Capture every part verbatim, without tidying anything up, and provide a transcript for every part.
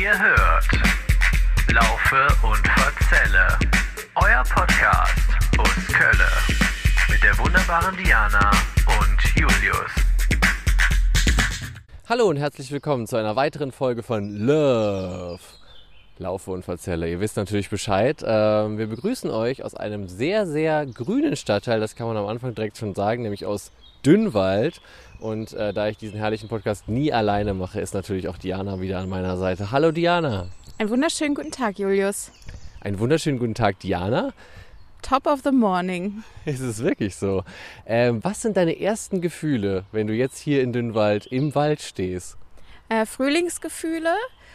Ihr hört Laufe und Verzelle, euer Podcast aus Kölle mit der wunderbaren Diana und Julius. Hallo und herzlich willkommen zu einer weiteren Folge von Love, Laufe und Verzelle. Ihr wisst natürlich Bescheid. Wir begrüßen euch aus einem sehr, sehr grünen Stadtteil, das kann man am Anfang direkt schon sagen, nämlich aus Dünnwald. Und äh, da ich diesen herrlichen Podcast nie alleine mache, ist natürlich auch Diana wieder an meiner Seite. Hallo Diana. Einen wunderschönen guten Tag, Julius. Einen wunderschönen guten Tag, Diana. Top of the morning. Ist es wirklich so? Ähm, was sind deine ersten Gefühle, wenn du jetzt hier in Dünnwald im Wald stehst? Äh, Frühlingsgefühle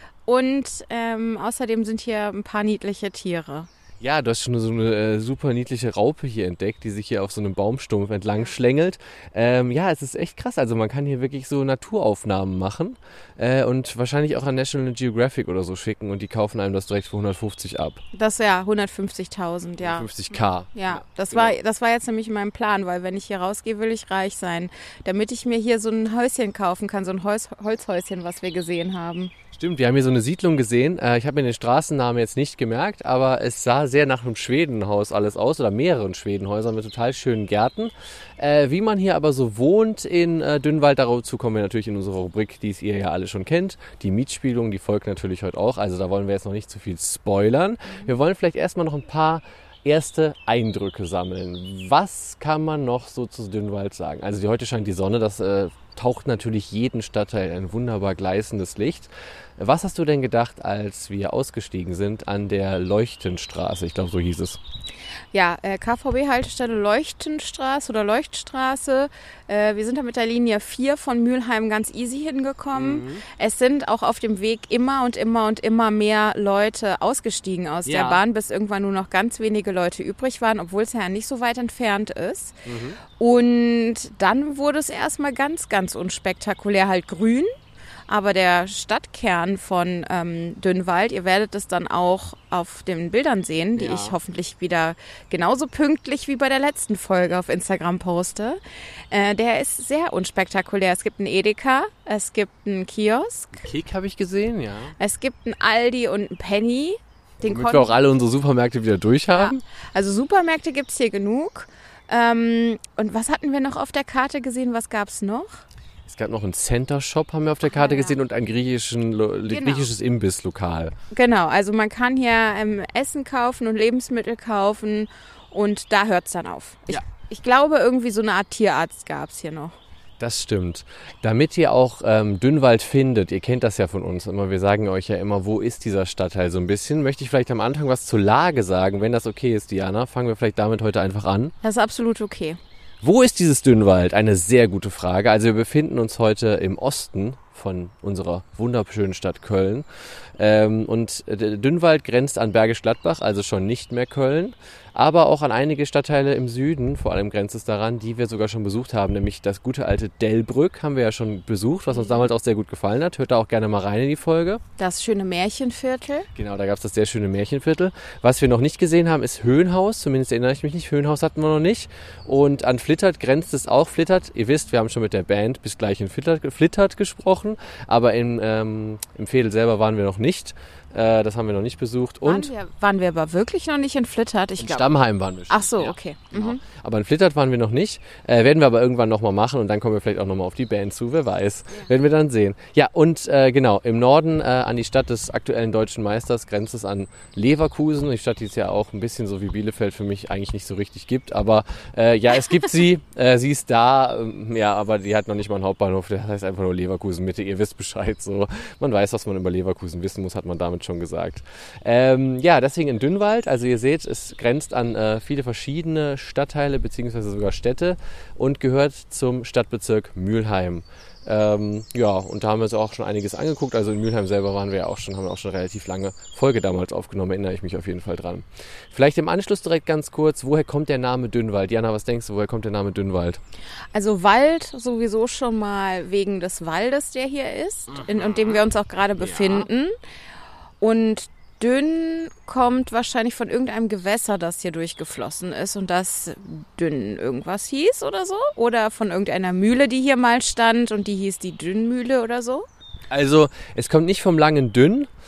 und ähm, außerdem sind hier ein paar niedliche Tiere. Ja, du hast schon so eine äh, super niedliche Raupe hier entdeckt, die sich hier auf so einem Baumstumpf entlang schlängelt. Ähm, ja, es ist echt krass. Also man kann hier wirklich so Naturaufnahmen machen äh, und wahrscheinlich auch an National Geographic oder so schicken und die kaufen einem das direkt für hundertfünfzig ab. Das wäre hundertfünfzigtausend, ja. hundertfünfzig K. Ja, das, genau. war, das war jetzt nämlich mein Plan, weil wenn ich hier rausgehe, will ich reich sein. Damit ich mir hier so ein Häuschen kaufen kann, so ein Holz, Holzhäuschen, was wir gesehen haben. Stimmt, wir haben hier so eine Siedlung gesehen. Ich habe mir den Straßennamen jetzt nicht gemerkt, aber es sah sehr nach einem Schwedenhaus alles aus oder mehreren Schwedenhäusern mit total schönen Gärten. Äh, wie man hier aber so wohnt in äh, Dünnwald, dazu kommen wir natürlich in unserer Rubrik, die ihr ja alle schon kennt. Die Mietspielung, die folgt natürlich heute auch, also da wollen wir jetzt noch nicht zu viel spoilern. Wir wollen vielleicht erstmal noch ein paar erste Eindrücke sammeln. Was kann man noch so zu Dünnwald sagen? Also die, heute scheint die Sonne, das äh, taucht natürlich jeden Stadtteil ein wunderbar gleißendes Licht. Was hast du denn gedacht, als wir ausgestiegen sind an der Leuchtenstraße? Ich glaube, so hieß es. Ja, äh, K V B-Haltestelle Leuchtenstraße oder Leuchtstraße. Äh, wir sind da mit der Linie vier von Mülheim ganz easy hingekommen. Mhm. Es sind auch auf dem Weg immer und immer und immer mehr Leute ausgestiegen aus ja. der Bahn, bis irgendwann nur noch ganz wenige Leute übrig waren, obwohl es ja nicht so weit entfernt ist. Mhm. Und dann wurde es erstmal ganz, ganz unspektakulär halt grün. Aber der Stadtkern von ähm, Dünnwald, ihr werdet es dann auch auf den Bildern sehen, die ja. ich hoffentlich wieder genauso pünktlich wie bei der letzten Folge auf Instagram poste. Äh, der ist sehr unspektakulär. Es gibt einen Edeka, es gibt einen Kiosk. Kek habe ich gesehen, ja. Es gibt einen Aldi und einen Penny. Den Damit wir auch alle unsere Supermärkte wieder durchhaben. Ja. Also Supermärkte gibt es hier genug. Ähm, und was hatten wir noch auf der Karte gesehen? Was gab es noch? Es gab noch einen Center-Shop, haben wir auf der Karte ah, ja. gesehen, und ein griechischen, genau. griechisches Imbisslokal. Genau, also man kann hier ähm, Essen kaufen und Lebensmittel kaufen und da hört es dann auf. Ich, ja. ich glaube, irgendwie so eine Art Tierarzt gab es hier noch. Das stimmt. Damit ihr auch ähm, Dünnwald findet, ihr kennt das ja von uns immer, wir sagen euch ja immer, wo ist dieser Stadtteil so ein bisschen, möchte ich vielleicht am Anfang was zur Lage sagen, wenn das okay ist, Diana. Fangen wir vielleicht damit heute einfach an. Das ist absolut okay. Wo ist dieses Dünnwald? Eine sehr gute Frage. Also wir befinden uns heute im Osten von unserer wunderschönen Stadt Köln. Ähm, und Dünnwald grenzt an Bergisch Gladbach, also schon nicht mehr Köln, aber auch an einige Stadtteile im Süden, vor allem grenzt es daran, die wir sogar schon besucht haben, nämlich das gute alte Delbrück haben wir ja schon besucht, was uns damals auch sehr gut gefallen hat. Hört da auch gerne mal rein in die Folge. Das schöne Märchenviertel. Genau, da gab es das sehr schöne Märchenviertel. Was wir noch nicht gesehen haben, ist Höhenhaus, zumindest erinnere ich mich nicht, Höhenhaus hatten wir noch nicht. Und an Flittert grenzt es auch. Flittert, ihr wisst, wir haben schon mit der Band bis gleich in Flittert, Flittert gesprochen, aber in, ähm, im Veedel selber waren wir noch nicht. Äh, das haben wir noch nicht besucht. Und waren, wir, waren wir aber wirklich noch nicht in Flittert? Ich in glaub. Stammheim waren wir schon. Ach so, ja, okay. Genau. Mhm. Aber in Flittert waren wir noch nicht. Äh, werden wir aber irgendwann nochmal machen und dann kommen wir vielleicht auch nochmal auf die Band zu. Wer weiß. Ja. Werden wir dann sehen. Ja, und äh, genau, im Norden äh, an die Stadt des aktuellen deutschen Meisters grenzt es an Leverkusen. Die Stadt, die es ja auch ein bisschen so wie Bielefeld für mich eigentlich nicht so richtig gibt. Aber äh, ja, es gibt sie. äh, sie ist da. Ähm, ja, aber die hat noch nicht mal einen Hauptbahnhof. Das heißt einfach nur Leverkusen Mitte. Ihr wisst Bescheid. So. Man weiß, was man über Leverkusen wissen muss, hat man damit schon gesagt. Ähm, ja, deswegen in Dünnwald, also ihr seht, es grenzt an äh, viele verschiedene Stadtteile bzw. sogar Städte und gehört zum Stadtbezirk Mülheim. Ähm, ja, und da haben wir uns auch schon einiges angeguckt, also in Mülheim selber waren wir ja auch schon, haben wir auch schon eine relativ lange Folge damals aufgenommen, erinnere ich mich auf jeden Fall dran. Vielleicht im Anschluss direkt ganz kurz, woher kommt der Name Dünnwald? Diana, was denkst du, woher kommt der Name Dünnwald? Also Wald sowieso schon mal wegen des Waldes, der hier ist, in, in dem wir uns auch gerade befinden. Ja. Und Dünn kommt wahrscheinlich von irgendeinem Gewässer, das hier durchgeflossen ist und das Dünn irgendwas hieß oder so. Oder von irgendeiner Mühle, die hier mal stand und die hieß die Dünnmühle oder so. Also es kommt nicht vom langen Dünn,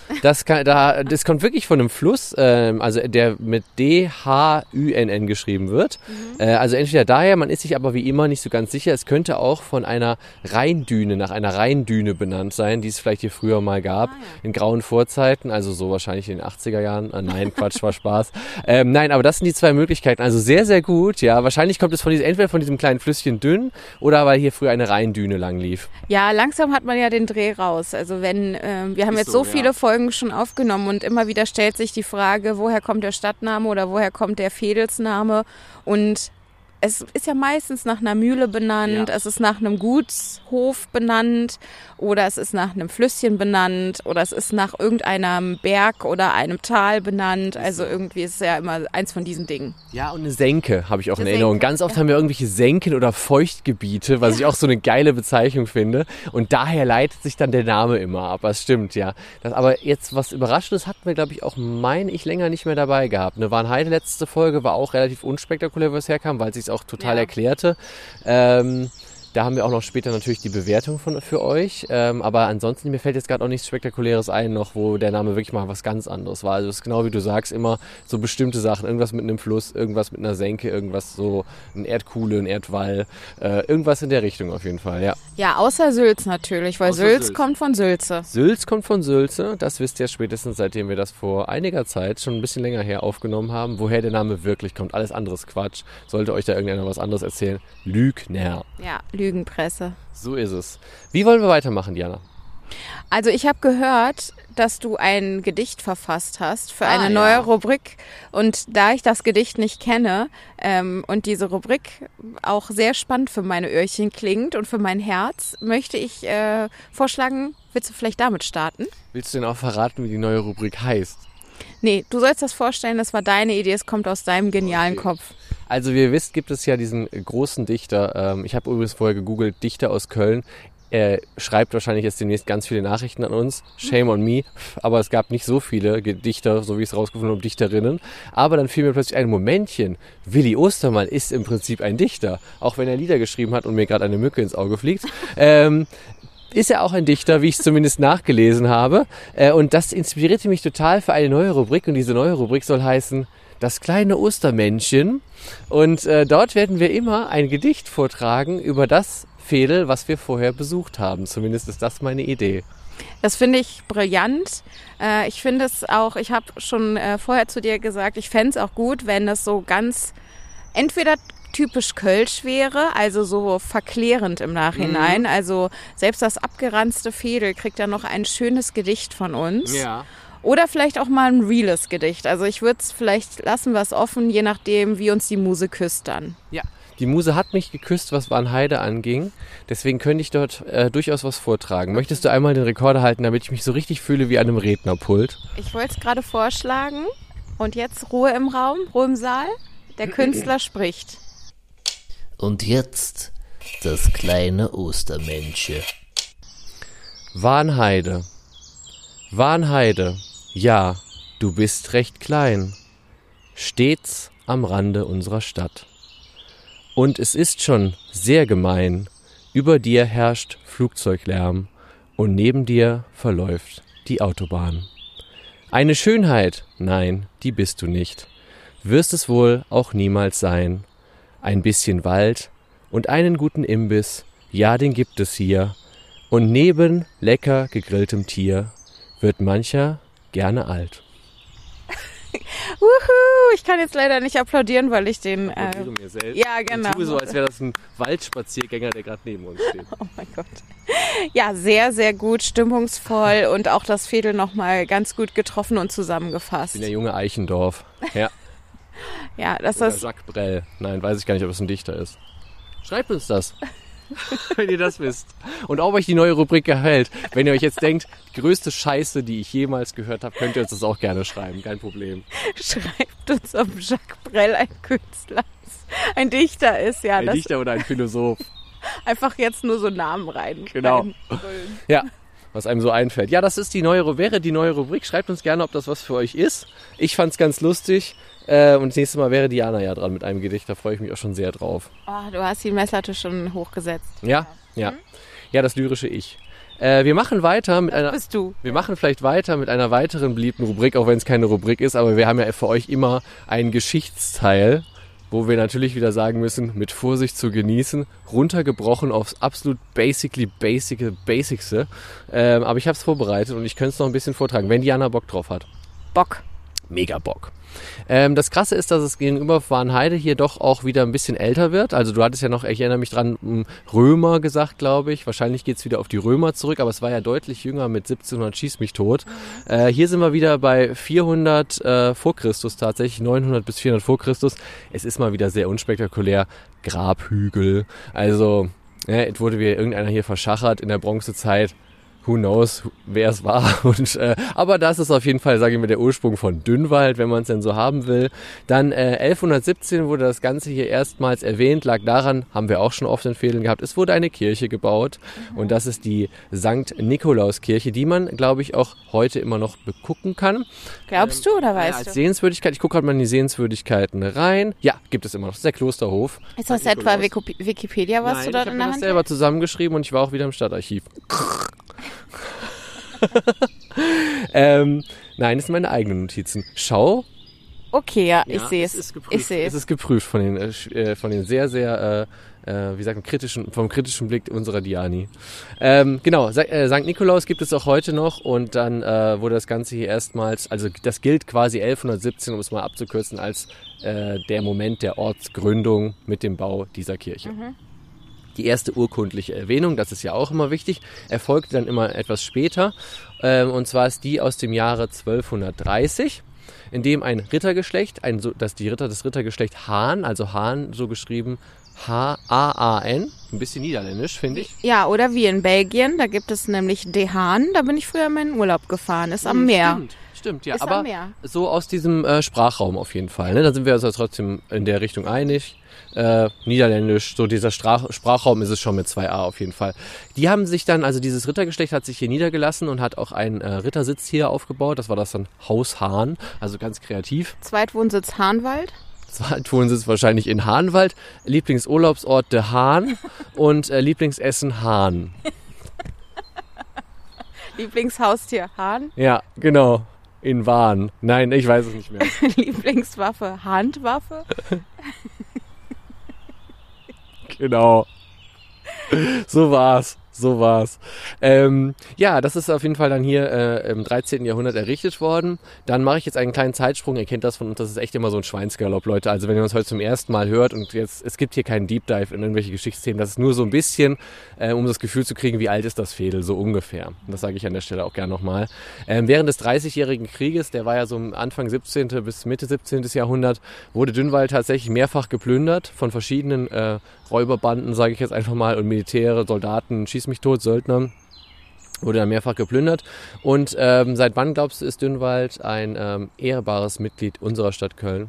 Das, kann, da, das kommt wirklich von einem Fluss, ähm, also der mit D H Ü N N geschrieben wird. Mhm. Äh, also entweder daher, man ist sich aber wie immer nicht so ganz sicher. Es könnte auch von einer Rheindüne, nach einer Rheindüne benannt sein, die es vielleicht hier früher mal gab, ah, ja. in grauen Vorzeiten, also so wahrscheinlich in den achtziger Jahren. Ah, nein, Quatsch, war Spaß. Ähm, nein, aber das sind die zwei Möglichkeiten. Also sehr, sehr gut. Ja, wahrscheinlich kommt es von diesem, entweder von diesem kleinen Flüsschen Dünn oder weil hier früher eine Rheindüne lang lief. Ja, langsam hat man ja den Dreh raus. Also wenn, ähm, wir haben ist jetzt so, so viele ja. Folgen schon aufgenommen und immer wieder stellt sich die Frage, woher kommt der Stadtname oder woher kommt der Veedelsname, und es ist ja meistens nach einer Mühle benannt, ja. es ist nach einem Gutshof benannt oder es ist nach einem Flüsschen benannt oder es ist nach irgendeinem Berg oder einem Tal benannt. Also irgendwie ist es ja immer eins von diesen Dingen. Ja, und eine Senke habe ich auch eine in Erinnerung. Senke. Ganz oft ja. haben wir irgendwelche Senken oder Feuchtgebiete, was ja. ich auch so eine geile Bezeichnung finde. Und daher leitet sich dann der Name immer ab. Das stimmt, ja. Das, aber jetzt was Überraschendes hatten wir, glaube ich, auch, meine ich, länger nicht mehr dabei gehabt. Eine Warnheide letzte Folge war auch relativ unspektakulär, wo es herkam, weil es sich auch total ja. erklärte. Ähm, da haben wir auch noch später natürlich die Bewertung von, für euch. Ähm, aber ansonsten, mir fällt jetzt gerade auch nichts Spektakuläres ein, noch wo der Name wirklich mal was ganz anderes war. Also es ist genau wie du sagst, immer so bestimmte Sachen. Irgendwas mit einem Fluss, irgendwas mit einer Senke, irgendwas so ein Erdkuhle, ein Erdwall. Äh, irgendwas in der Richtung auf jeden Fall, ja. Ja, außer Sülz natürlich, weil Sülz, Sülz kommt von Sülze. Sülz kommt von Sülze. Das wisst ihr spätestens, seitdem wir das vor einiger Zeit, schon ein bisschen länger her, aufgenommen haben, woher der Name wirklich kommt. Alles andere ist Quatsch. Sollte euch da irgendeiner was anderes erzählen, Lügner. Ja, Lügenpresse. So ist es. Wie wollen wir weitermachen, Diana? Also ich habe gehört, dass du ein Gedicht verfasst hast für ah, eine ja. neue Rubrik. Und da ich das Gedicht nicht kenne ähm, und diese Rubrik auch sehr spannend für meine Öhrchen klingt und für mein Herz, möchte ich äh, vorschlagen, willst du vielleicht damit starten? Willst du denn auch verraten, wie die neue Rubrik heißt? Nee, du sollst das vorstellen, das war deine Idee, es kommt aus deinem genialen okay. Kopf. Also wie ihr wisst, gibt es ja diesen großen Dichter, ähm, ich habe übrigens vorher gegoogelt, Dichter aus Köln. Er schreibt wahrscheinlich jetzt demnächst ganz viele Nachrichten an uns, shame on me, aber es gab nicht so viele Dichter, so wie ich es rausgefunden habe, Dichterinnen. Aber dann fiel mir plötzlich ein Momentchen, Willi Ostermann ist im Prinzip ein Dichter, auch wenn er Lieder geschrieben hat und mir gerade eine Mücke ins Auge fliegt. ähm, ist er auch ein Dichter, wie ich es zumindest nachgelesen habe. Äh, und das inspirierte mich total für eine neue Rubrik, und diese neue Rubrik soll heißen Das kleine Ostermännchen. Und äh, dort werden wir immer ein Gedicht vortragen über das Veedel, was wir vorher besucht haben. Zumindest ist das meine Idee. Das finde ich brillant. Äh, ich finde es auch, ich habe schon äh, vorher zu dir gesagt, ich fände es auch gut, wenn es so ganz entweder typisch Kölsch wäre, also so verklärend im Nachhinein. Mhm. Also selbst das abgeranzte Veedel kriegt dann noch ein schönes Gedicht von uns. Ja. Oder vielleicht auch mal ein reales Gedicht. Also ich würde es vielleicht, lassen wir es offen, je nachdem, wie uns die Muse küsst dann. Ja. Die Muse hat mich geküsst, was Warnheide anging. Deswegen könnte ich dort äh, durchaus was vortragen. Möchtest du einmal den Rekorder halten, damit ich mich so richtig fühle wie an einem Rednerpult? Ich wollte es gerade vorschlagen. Und jetzt Ruhe im Raum, Ruhe im Saal. Der Künstler spricht. Und jetzt das kleine Ostermännchen. Warnheide. Warnheide, ja, du bist recht klein. Stets am Rande unserer Stadt. Und es ist schon sehr gemein, über dir herrscht Flugzeuglärm und neben dir verläuft die Autobahn. Eine Schönheit, nein, die bist du nicht, wirst es wohl auch niemals sein. Ein bisschen Wald und einen guten Imbiss, ja, den gibt es hier. Und neben lecker gegrilltem Tier wird mancher gerne alt. Wuhu, ich kann jetzt leider nicht applaudieren, weil ich den... Ich applaudiere äh, mir selbst. Ja, genau. Ich tue so, als wäre das ein Waldspaziergänger, der gerade neben uns steht. Oh mein Gott. Ja, sehr, sehr gut, stimmungsvoll und auch das Veedel nochmal ganz gut getroffen und zusammengefasst. Ich bin der junge Eichendorff. Ja. Ja, das Oder ist... Jacques Brel. Nein, weiß ich gar nicht, ob es ein Dichter ist. Schreibt uns das. Wenn ihr das wisst. Und ob euch die neue Rubrik gefällt. Wenn ihr euch jetzt denkt, die größte Scheiße, die ich jemals gehört habe, könnt ihr uns das auch gerne schreiben. Kein Problem. Schreibt uns, ob Jacques Brel ein Künstler ist. Ein Dichter ist, ja. Ein das Dichter oder ein Philosoph. Einfach jetzt nur so Namen rein. Genau. Rein ja, was einem so einfällt. Ja, das ist die neue, wäre die neue Rubrik. Schreibt uns gerne, ob das was für euch ist. Ich fand's ganz lustig. Äh, und das nächste Mal wäre Diana ja dran mit einem Gedicht. Da freue ich mich auch schon sehr drauf. Oh, du hast die Messlatte schon hochgesetzt. Ja, ja. Mhm. Ja, das lyrische Ich. Äh, wir machen weiter mit Das einer... bist du. Wir machen vielleicht weiter mit einer weiteren beliebten Rubrik, auch wenn es keine Rubrik ist, aber wir haben ja für euch immer einen Geschichtsteil, wo wir natürlich wieder sagen müssen, mit Vorsicht zu genießen, runtergebrochen aufs absolut basically basic, basicste. Ähm, aber ich habe es vorbereitet und ich könnte es noch ein bisschen vortragen, wenn Diana Bock drauf hat. Bock. Mega Bock. Ähm, das Krasse ist, dass es gegenüber Warnheide hier doch auch wieder ein bisschen älter wird. Also du hattest ja noch, ich erinnere mich dran, Römer gesagt, glaube ich. Wahrscheinlich geht es wieder auf die Römer zurück, aber es war ja deutlich jünger mit siebzehnhundert schieß mich tot. Äh, hier sind wir wieder bei vierhundert äh, vor Christus tatsächlich, neunhundert bis vierhundert vor Christus. Es ist mal wieder sehr unspektakulär. Grabhügel. Also, ja, es wurde wieder irgendeiner hier verschachert in der Bronzezeit. Who knows, wer es war. Und, äh, aber das ist auf jeden Fall, sage ich mal, der Ursprung von Dünnwald, wenn man es denn so haben will. Dann äh, elfhundertsiebzehn wurde das Ganze hier erstmals erwähnt, lag daran, haben wir auch schon oft in Fehlen gehabt, es wurde eine Kirche gebaut. Mhm. Und das ist die Sankt Nikolauskirche, die man, glaube ich, auch heute immer noch begucken kann. Glaubst du oder weißt als du? Sehenswürdigkeit, ich gucke gerade mal in die Sehenswürdigkeiten rein. Ja, gibt es immer noch, das ist der Klosterhof. Ist das etwa Wiki- Wikipedia, was Nein, du da ich habe in mir der das Hand selber hast? zusammengeschrieben und ich war auch wieder im Stadtarchiv. ähm, nein, das sind meine eigenen Notizen. Schau. Okay, ja, ich Ja, sehe es es. ist geprüft. Ich sehe Es es. ist geprüft von den, äh, von den sehr, sehr, äh, äh, wie sagt man, kritischen, vom kritischen Blick unserer Diani. Ähm, genau, Sa- äh, Sankt Nikolaus gibt es auch heute noch und dann äh, wurde das Ganze hier erstmals, also das gilt quasi elfhundertsiebzehn, um es mal abzukürzen, als äh, der Moment der Ortsgründung mit dem Bau dieser Kirche. Mhm. Die erste urkundliche Erwähnung, das ist ja auch immer wichtig, erfolgte dann immer etwas später. Ähm, und zwar ist die aus dem Jahre zwölfhundertdreißig, in dem ein Rittergeschlecht, ein, so, das die Ritter, das Rittergeschlecht Hahn, also Hahn so geschrieben H A A N, ein bisschen niederländisch, finde ich. Ja, oder wie in Belgien, da gibt es nämlich De Haan, da bin ich früher mal in Urlaub gefahren, ist am Hm, Meer. Stimmt, stimmt, ja, Ist aber am Meer. so aus diesem äh, Sprachraum auf jeden Fall. Ne? Da sind wir also trotzdem in der Richtung einig. Äh, Niederländisch, so dieser Strach, Sprachraum ist es schon mit zwei A auf jeden Fall. Die haben sich dann, also dieses Rittergeschlecht hat sich hier niedergelassen und hat auch einen äh, Rittersitz hier aufgebaut. Das war das dann Haus Hahn, also ganz kreativ. Zweitwohnsitz Hahnwald. Zweitwohnsitz wahrscheinlich in Hahnwald. Lieblingsurlaubsort De Haan und äh, Lieblingsessen Hahn. Lieblingshaustier Hahn. Ja, genau. In Wahn. Nein, ich weiß es nicht mehr. Lieblingswaffe Handwaffe. Genau. So war's. So war's. Ähm, ja, das ist auf jeden Fall dann hier äh, im dreizehnten Jahrhundert errichtet worden. Dann mache ich jetzt einen kleinen Zeitsprung. Ihr kennt das von uns, das ist echt immer so ein Schweinsgalopp, Leute. Also wenn ihr uns heute zum ersten Mal hört und jetzt, es gibt hier keinen Deep Dive in irgendwelche Geschichtsthemen, das ist nur so ein bisschen, äh, um das Gefühl zu kriegen, wie alt ist das Veedel, so ungefähr. Und das sage ich an der Stelle auch gerne nochmal. Ähm, während des dreißigjährigen Krieges, der war ja so Anfang siebzehnten bis Mitte siebzehnten Jahrhundert, wurde Dünnwald tatsächlich mehrfach geplündert von verschiedenen äh, Räuberbanden, sage ich jetzt einfach mal, und Militäre, Soldaten, schieß mich tot, Söldner, wurde dann mehrfach geplündert. Und ähm, seit wann, glaubst du, ist Dünnwald ein ähm, ehrbares Mitglied unserer Stadt Köln?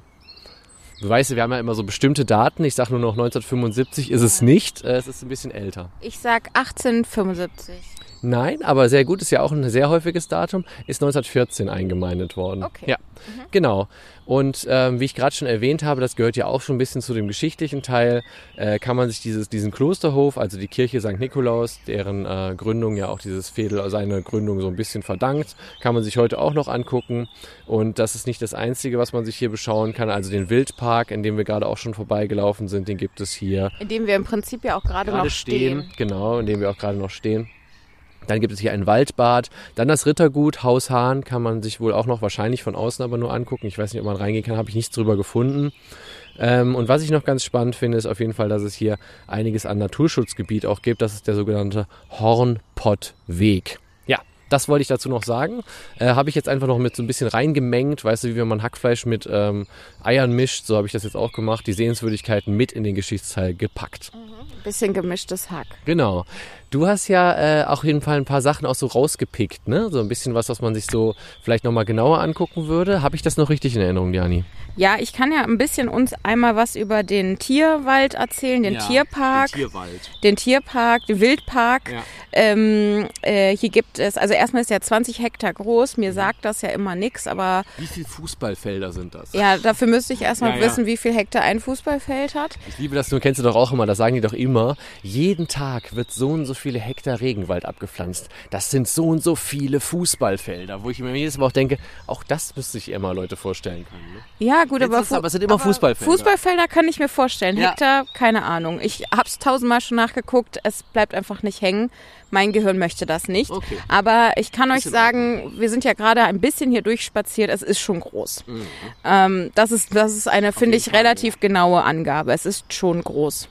Du weißt, wir haben ja immer so bestimmte Daten. Ich sage nur noch neunzehnhundertfünfundsiebzig ist es nicht. Äh, es ist ein bisschen älter. Ich sag achtzehnhundertfünfundsiebzig. Nein, aber sehr gut, ist ja auch ein sehr häufiges Datum, ist neunzehnhundertvierzehn eingemeindet worden. Okay. Ja, mhm. Genau. Und ähm, wie ich gerade schon erwähnt habe, das gehört ja auch schon ein bisschen zu dem geschichtlichen Teil, äh, kann man sich dieses, diesen Klosterhof, also die Kirche Sankt Nikolaus, deren äh, Gründung ja auch dieses Veedel, seine Gründung so ein bisschen verdankt, kann man sich heute auch noch angucken. Und das ist nicht das Einzige, was man sich hier beschauen kann. Also den Wildpark, in dem wir gerade auch schon vorbeigelaufen sind, den gibt es hier. In dem wir im Prinzip ja auch gerade noch stehen. Genau, in dem wir auch gerade noch stehen. Dann gibt es hier ein Waldbad, dann das Rittergut, Haus Hahn, kann man sich wohl auch noch wahrscheinlich von außen aber nur angucken. Ich weiß nicht, ob man reingehen kann, habe ich nichts drüber gefunden. Ähm, und was ich noch ganz spannend finde, ist auf jeden Fall, dass es hier einiges an Naturschutzgebiet auch gibt. Das ist der sogenannte Hornpottweg. Ja, das wollte ich dazu noch sagen. Äh, habe ich jetzt einfach noch mit so ein bisschen reingemengt, weißt du, wie wenn man Hackfleisch mit ähm, Eiern mischt, so habe ich das jetzt auch gemacht, die Sehenswürdigkeiten mit in den Geschichtsteil gepackt. Mhm. Bisschen gemischtes Hack. Genau. Du hast ja äh, auch auf jeden Fall ein paar Sachen auch so rausgepickt, ne? So ein bisschen was, was man sich so vielleicht nochmal genauer angucken würde. Habe ich das noch richtig in Erinnerung, Diani? Ja, ich kann ja ein bisschen uns einmal was über den Tierwald erzählen, den Ja, Tierpark. den Tierwald. Den Tierpark, den Wildpark. Ja. ähm, äh, hier gibt es, also erstmal ist ja zwanzig Hektar groß, mir sagt das ja immer nichts, aber... Wie viele Fußballfelder sind das? Ja, dafür müsste ich erstmal ja, ja. wissen, wie viel Hektar ein Fußballfeld hat. Ich liebe das, du kennst du doch auch immer, das sagen die doch immer, jeden Tag wird so und so viele Hektar Regenwald abgepflanzt. Das sind so und so viele Fußballfelder, wo ich mir jedes Mal auch denke, auch das müsste sich immer Leute vorstellen können. Ne? Ja, gut, aber, aber es sind immer Fußballfelder. Fußballfelder kann ich mir vorstellen. Ja. Hektar, keine Ahnung. Ich habe es tausendmal schon nachgeguckt, es bleibt einfach nicht hängen. Mein Gehirn möchte das nicht. Okay. Aber ich kann euch in sagen, wir sind ja gerade ein bisschen hier durchspaziert, es ist schon groß. Mhm. Ähm, das ist, das ist eine, finde ich, Fall, relativ ja. genaue Angabe. Es ist schon groß.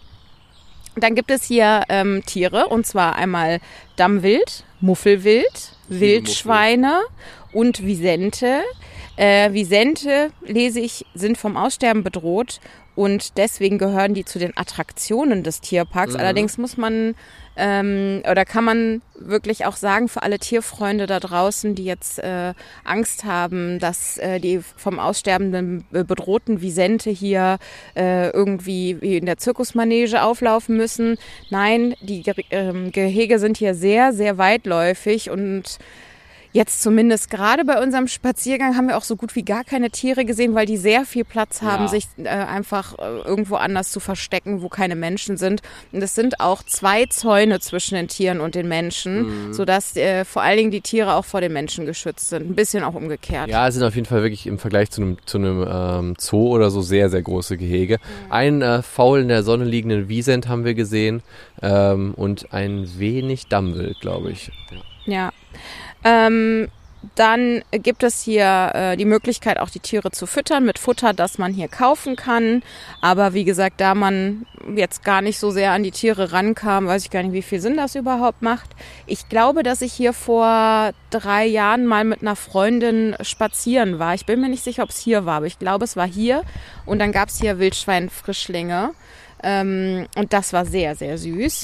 Dann gibt es hier ähm, Tiere, und zwar einmal Dammwild, Muffelwild, Wildschweine und Wisente. Äh, Wisente, lese ich, sind vom Aussterben bedroht und deswegen gehören die zu den Attraktionen des Tierparks. Mhm. Allerdings muss man ähm, oder kann man wirklich auch sagen, für alle Tierfreunde da draußen, die jetzt äh, Angst haben, dass äh, die vom aussterbenden äh, bedrohten Wisente hier äh, irgendwie wie in der Zirkusmanege auflaufen müssen. Nein, die Ge- äh, Gehege sind hier sehr, sehr weitläufig und jetzt zumindest gerade bei unserem Spaziergang haben wir auch so gut wie gar keine Tiere gesehen, weil die sehr viel Platz haben, ja. sich äh, einfach äh, irgendwo anders zu verstecken, wo keine Menschen sind. Und es sind auch zwei Zäune zwischen den Tieren und den Menschen, mhm. sodass äh, vor allen Dingen die Tiere auch vor den Menschen geschützt sind. Ein bisschen auch umgekehrt. Ja, es sind auf jeden Fall wirklich im Vergleich zu einem, zu einem ähm, Zoo oder so sehr, sehr große Gehege. Mhm. Einen äh, faul in der Sonne liegenden Wisent haben wir gesehen ähm, und ein wenig Dammwild, glaube ich. Ja. ja. Ähm, dann gibt es hier äh, die Möglichkeit, auch die Tiere zu füttern mit Futter, das man hier kaufen kann. Aber wie gesagt, da man jetzt gar nicht so sehr an die Tiere rankam, weiß ich gar nicht, wie viel Sinn das überhaupt macht. Ich glaube, dass ich hier vor drei Jahren mal mit einer Freundin spazieren war. Ich bin mir nicht sicher, ob es hier war, aber ich glaube, es war hier. Und dann gab es hier Wildschweinfrischlinge. Ähm, und das war sehr, sehr süß.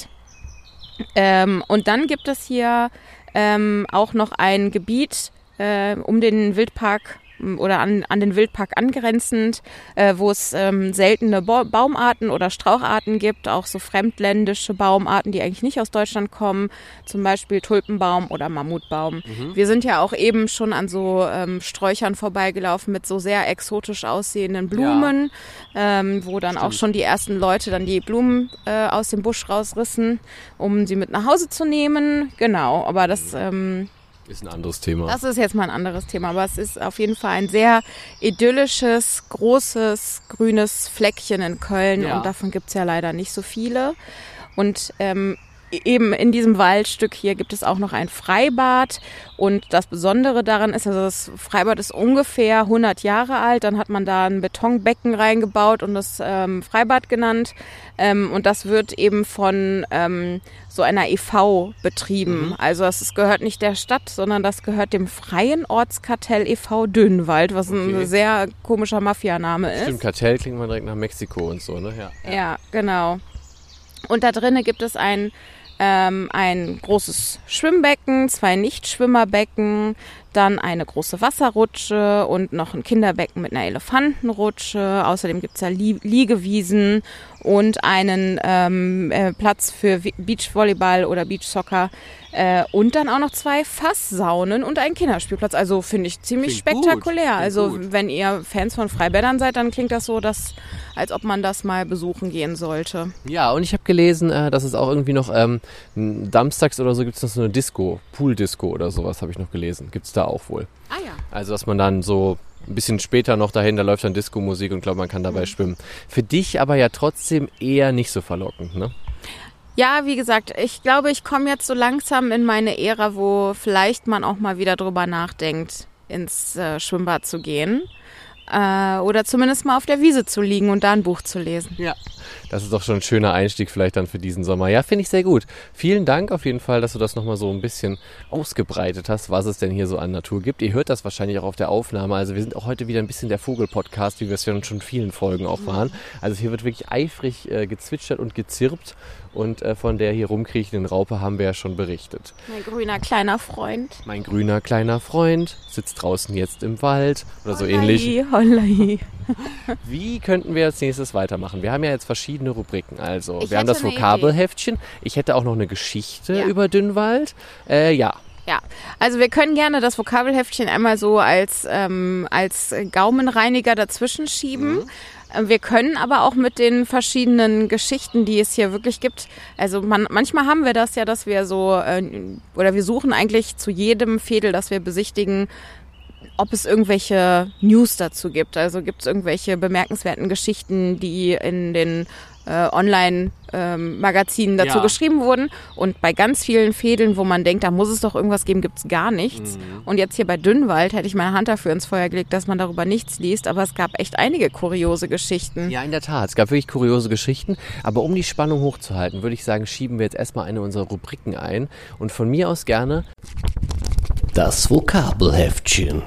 Ähm, und dann gibt es hier Ähm, auch noch ein Gebiet äh, um den Wildpark oder an, an den Wildpark angrenzend, äh, wo es ähm, seltene Ba- Baumarten oder Straucharten gibt, auch so fremdländische Baumarten, die eigentlich nicht aus Deutschland kommen, zum Beispiel Tulpenbaum oder Mammutbaum. Mhm. Wir sind ja auch eben schon an so ähm, Sträuchern vorbeigelaufen mit so sehr exotisch aussehenden Blumen, ja. ähm, wo dann Stimmt. auch schon die ersten Leute dann die Blumen äh, aus dem Busch rausrissen, um sie mit nach Hause zu nehmen. Genau, aber das... Ähm, Ist ein anderes Thema. Das ist jetzt mal ein anderes Thema, aber es ist auf jeden Fall ein sehr idyllisches, großes, grünes Fleckchen in Köln ja. und davon gibt es ja leider nicht so viele. Und ähm, eben in diesem Waldstück hier gibt es auch noch ein Freibad und das Besondere daran ist, also das Freibad ist ungefähr hundert Jahre alt, dann hat man da ein Betonbecken reingebaut und das ähm, Freibad genannt ähm, und das wird eben von ähm, so einer E V betrieben. Mhm. Also es gehört nicht der Stadt, sondern das gehört dem Freien Ortskartell E V Dönnwald, was okay. ein sehr komischer Mafianame ist. Stimmt, Kartell klingt mal direkt nach Mexiko und so, ne? Ja, ja. ja genau. Und da drinnen gibt es ein Ähm, ein großes Schwimmbecken, zwei Nichtschwimmerbecken, dann eine große Wasserrutsche und noch ein Kinderbecken mit einer Elefantenrutsche. Außerdem gibt es da Lie- Liegewiesen und einen ähm, äh, Platz für Beachvolleyball oder Beachsoccer äh, und dann auch noch zwei Fasssaunen und einen Kinderspielplatz. Also finde ich ziemlich klingt spektakulär. Gut, also gut. wenn ihr Fans von Freibädern seid, dann klingt das so, dass, als ob man das mal besuchen gehen sollte. Ja, und ich habe gelesen, äh, dass es auch irgendwie noch ähm, samstags oder so gibt es noch so eine Disco, Pool-Disco oder sowas habe ich noch gelesen. Gibt es da auch wohl. Ah ja. Also dass man dann so ein bisschen später noch dahin, da läuft dann Disco-Musik und glaube, man kann dabei mhm. schwimmen. Für dich aber ja trotzdem eher nicht so verlockend, ne? Ja, wie gesagt, ich glaube, ich komme jetzt so langsam in meine Ära, wo vielleicht man auch mal wieder drüber nachdenkt, ins äh, Schwimmbad zu gehen. Äh, oder zumindest mal auf der Wiese zu liegen und da ein Buch zu lesen. Ja, das ist doch schon ein schöner Einstieg vielleicht dann für diesen Sommer. Ja, finde ich sehr gut. Vielen Dank auf jeden Fall, dass du das nochmal so ein bisschen ausgebreitet hast, was es denn hier so an Natur gibt. Ihr hört das wahrscheinlich auch auf der Aufnahme. Also wir sind auch heute wieder ein bisschen der Vogel-Podcast, wie wir es ja schon in vielen Folgen auch waren. Also hier wird wirklich eifrig äh, gezwitschert und gezirpt. Und äh, von der hier rumkriechenden Raupe haben wir ja schon berichtet. Mein grüner kleiner Freund. Mein grüner kleiner Freund sitzt draußen jetzt im Wald oder so Hollai, ähnlich. Hollai. Wie könnten wir als nächstes weitermachen? Wir haben ja jetzt verschiedene Rubriken. Also, Ich wir haben das hätte eine Vokabelheftchen. Ich hätte auch noch eine Geschichte Ja. über Dünnwald. Äh, ja. Ja, also wir können gerne das Vokabelheftchen einmal so als, ähm, als Gaumenreiniger dazwischen schieben. Mhm. Äh, Wir können aber auch mit den verschiedenen Geschichten, die es hier wirklich gibt, also man, manchmal haben wir das ja, dass wir so, äh, oder wir suchen eigentlich zu jedem Fädel, das wir besichtigen, ob es irgendwelche News dazu gibt. Also gibt es irgendwelche bemerkenswerten Geschichten, die in den äh, Online-Magazinen dazu Ja. geschrieben wurden. Und bei ganz vielen Fädeln, wo man denkt, da muss es doch irgendwas geben, gibt es gar nichts. Mhm. Und jetzt hier bei Dünnwald hätte ich meine Hand dafür ins Feuer gelegt, dass man darüber nichts liest. Aber es gab echt einige kuriose Geschichten. Ja, in der Tat. Es gab wirklich kuriose Geschichten. Aber um die Spannung hochzuhalten, würde ich sagen, schieben wir jetzt erstmal eine unserer Rubriken ein. Und von mir aus gerne Das Vokabelheftchen.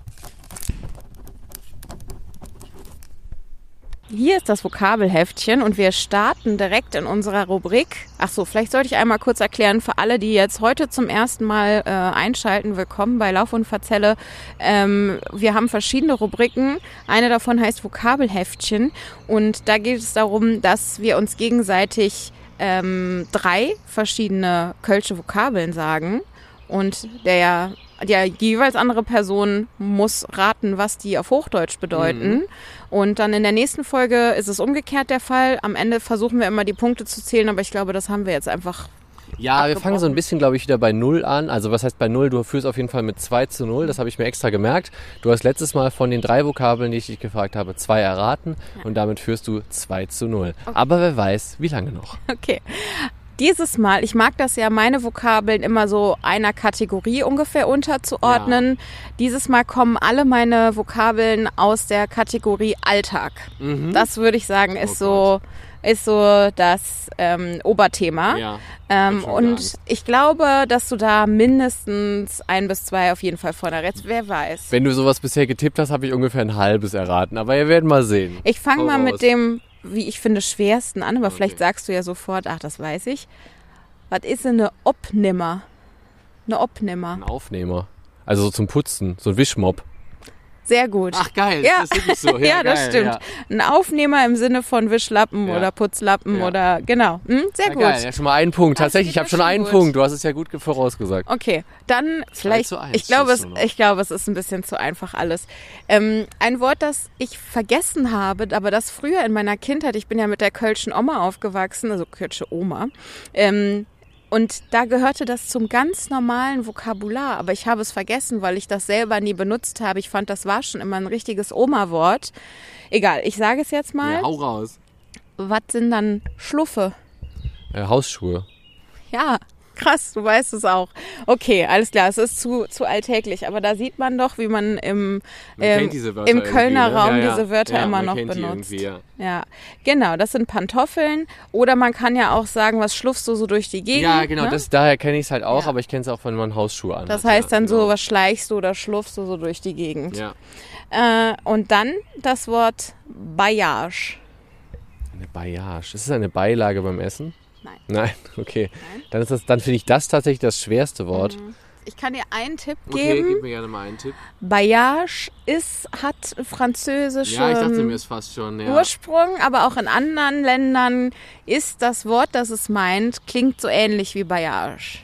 Hier ist das Vokabelheftchen und wir starten direkt in unserer Rubrik. Ach so, vielleicht sollte ich einmal kurz erklären für alle, die jetzt heute zum ersten Mal äh, einschalten. Willkommen bei Lauf und Verzelle. Ähm, wir haben verschiedene Rubriken. Eine davon heißt Vokabelheftchen und da geht es darum, dass wir uns gegenseitig ähm, drei verschiedene kölsche Vokabeln sagen und der Die jeweils andere Person muss raten, was die auf Hochdeutsch bedeuten. Mhm. Und dann in der nächsten Folge ist es umgekehrt der Fall. Am Ende versuchen wir immer die Punkte zu zählen, aber ich glaube, das haben wir jetzt einfach Ja, abgebrochen. wir fangen so ein bisschen, glaube ich, wieder bei Null an. Also was heißt bei Null? Du führst auf jeden Fall mit zwei zu null. Das habe ich mir extra gemerkt. Du hast letztes Mal von den drei Vokabeln, die ich dich gefragt habe, zwei erraten. Ja. Und damit führst du zwei zu null. Okay. Aber wer weiß, wie lange noch. Okay. Dieses Mal, ich mag das ja, meine Vokabeln immer so einer Kategorie ungefähr unterzuordnen. Ja. Dieses Mal kommen alle meine Vokabeln aus der Kategorie Alltag. Mhm. Das würde ich sagen, ist oh so ist so das ähm, Oberthema. Ja, ähm, und ich glaube, dass du da mindestens ein bis zwei auf jeden Fall vorne rätst. Wer weiß. Wenn du sowas bisher getippt hast, habe ich ungefähr ein halbes erraten. Aber wir werden mal sehen. Ich fange mal mit dem, wie ich finde, schwersten an, aber okay. Vielleicht sagst du ja sofort, ach, das weiß ich. Was ist denn eine Obnimmer? Eine Obnimmer. Ein Aufnehmer. Also so zum Putzen, so ein Wischmopp. Sehr gut. Ach geil, ja. das ist wirklich so. Ja, ja das geil, stimmt. Ja. Ein Aufnehmer im Sinne von Wischlappen ja. oder Putzlappen ja. oder genau. Hm, sehr ja, gut. Geil. Ja, schon mal einen Punkt. Das Tatsächlich, ich habe schon einen gut. Punkt. Du hast es ja gut vorausgesagt. Okay, dann vielleicht. Ich glaube, es, ich glaube, es ist ein bisschen zu einfach alles. Ähm, ein Wort, das ich vergessen habe, aber das früher in meiner Kindheit, ich bin ja mit der kölschen Oma aufgewachsen, also kölsche Oma. Ähm, Und da gehörte das zum ganz normalen Vokabular. Aber ich habe es vergessen, weil ich das selber nie benutzt habe. Ich fand, das war schon immer ein richtiges Oma-Wort. Egal, ich sage es jetzt mal. Ja, hau raus. Was sind dann Schluffe? Äh, Hausschuhe. Ja, krass, du weißt es auch. Okay, alles klar, es ist zu, zu alltäglich. Aber da sieht man doch, wie man im, ähm, im Kölner ne? Raum ja, ja. diese Wörter ja, immer man noch kennt benutzt. Die ja. ja, genau, das sind Pantoffeln. Oder man kann ja auch sagen, was schlufst du so durch die Gegend. Ja, genau, ne? das, daher kenne ich es halt auch, ja. aber ich kenne es auch, wenn man Hausschuhe anhat. Das heißt ja, dann genau. so, was schleichst du oder schlufst du so durch die Gegend. Ja. Äh, und dann das Wort Baillage. Eine Baillage. Ist es eine Beilage beim Essen? Nein. Nein, okay. Nein. Dann ist das, dann finde ich das tatsächlich das schwerste Wort. Ich kann dir einen Tipp okay, geben. Okay, gib mir gerne mal einen Tipp. Baillage ist, hat französischen ja, ich dachte mir es fast schon, ja. Ursprung, aber auch in anderen Ländern ist das Wort, das es meint, klingt so ähnlich wie Baillage.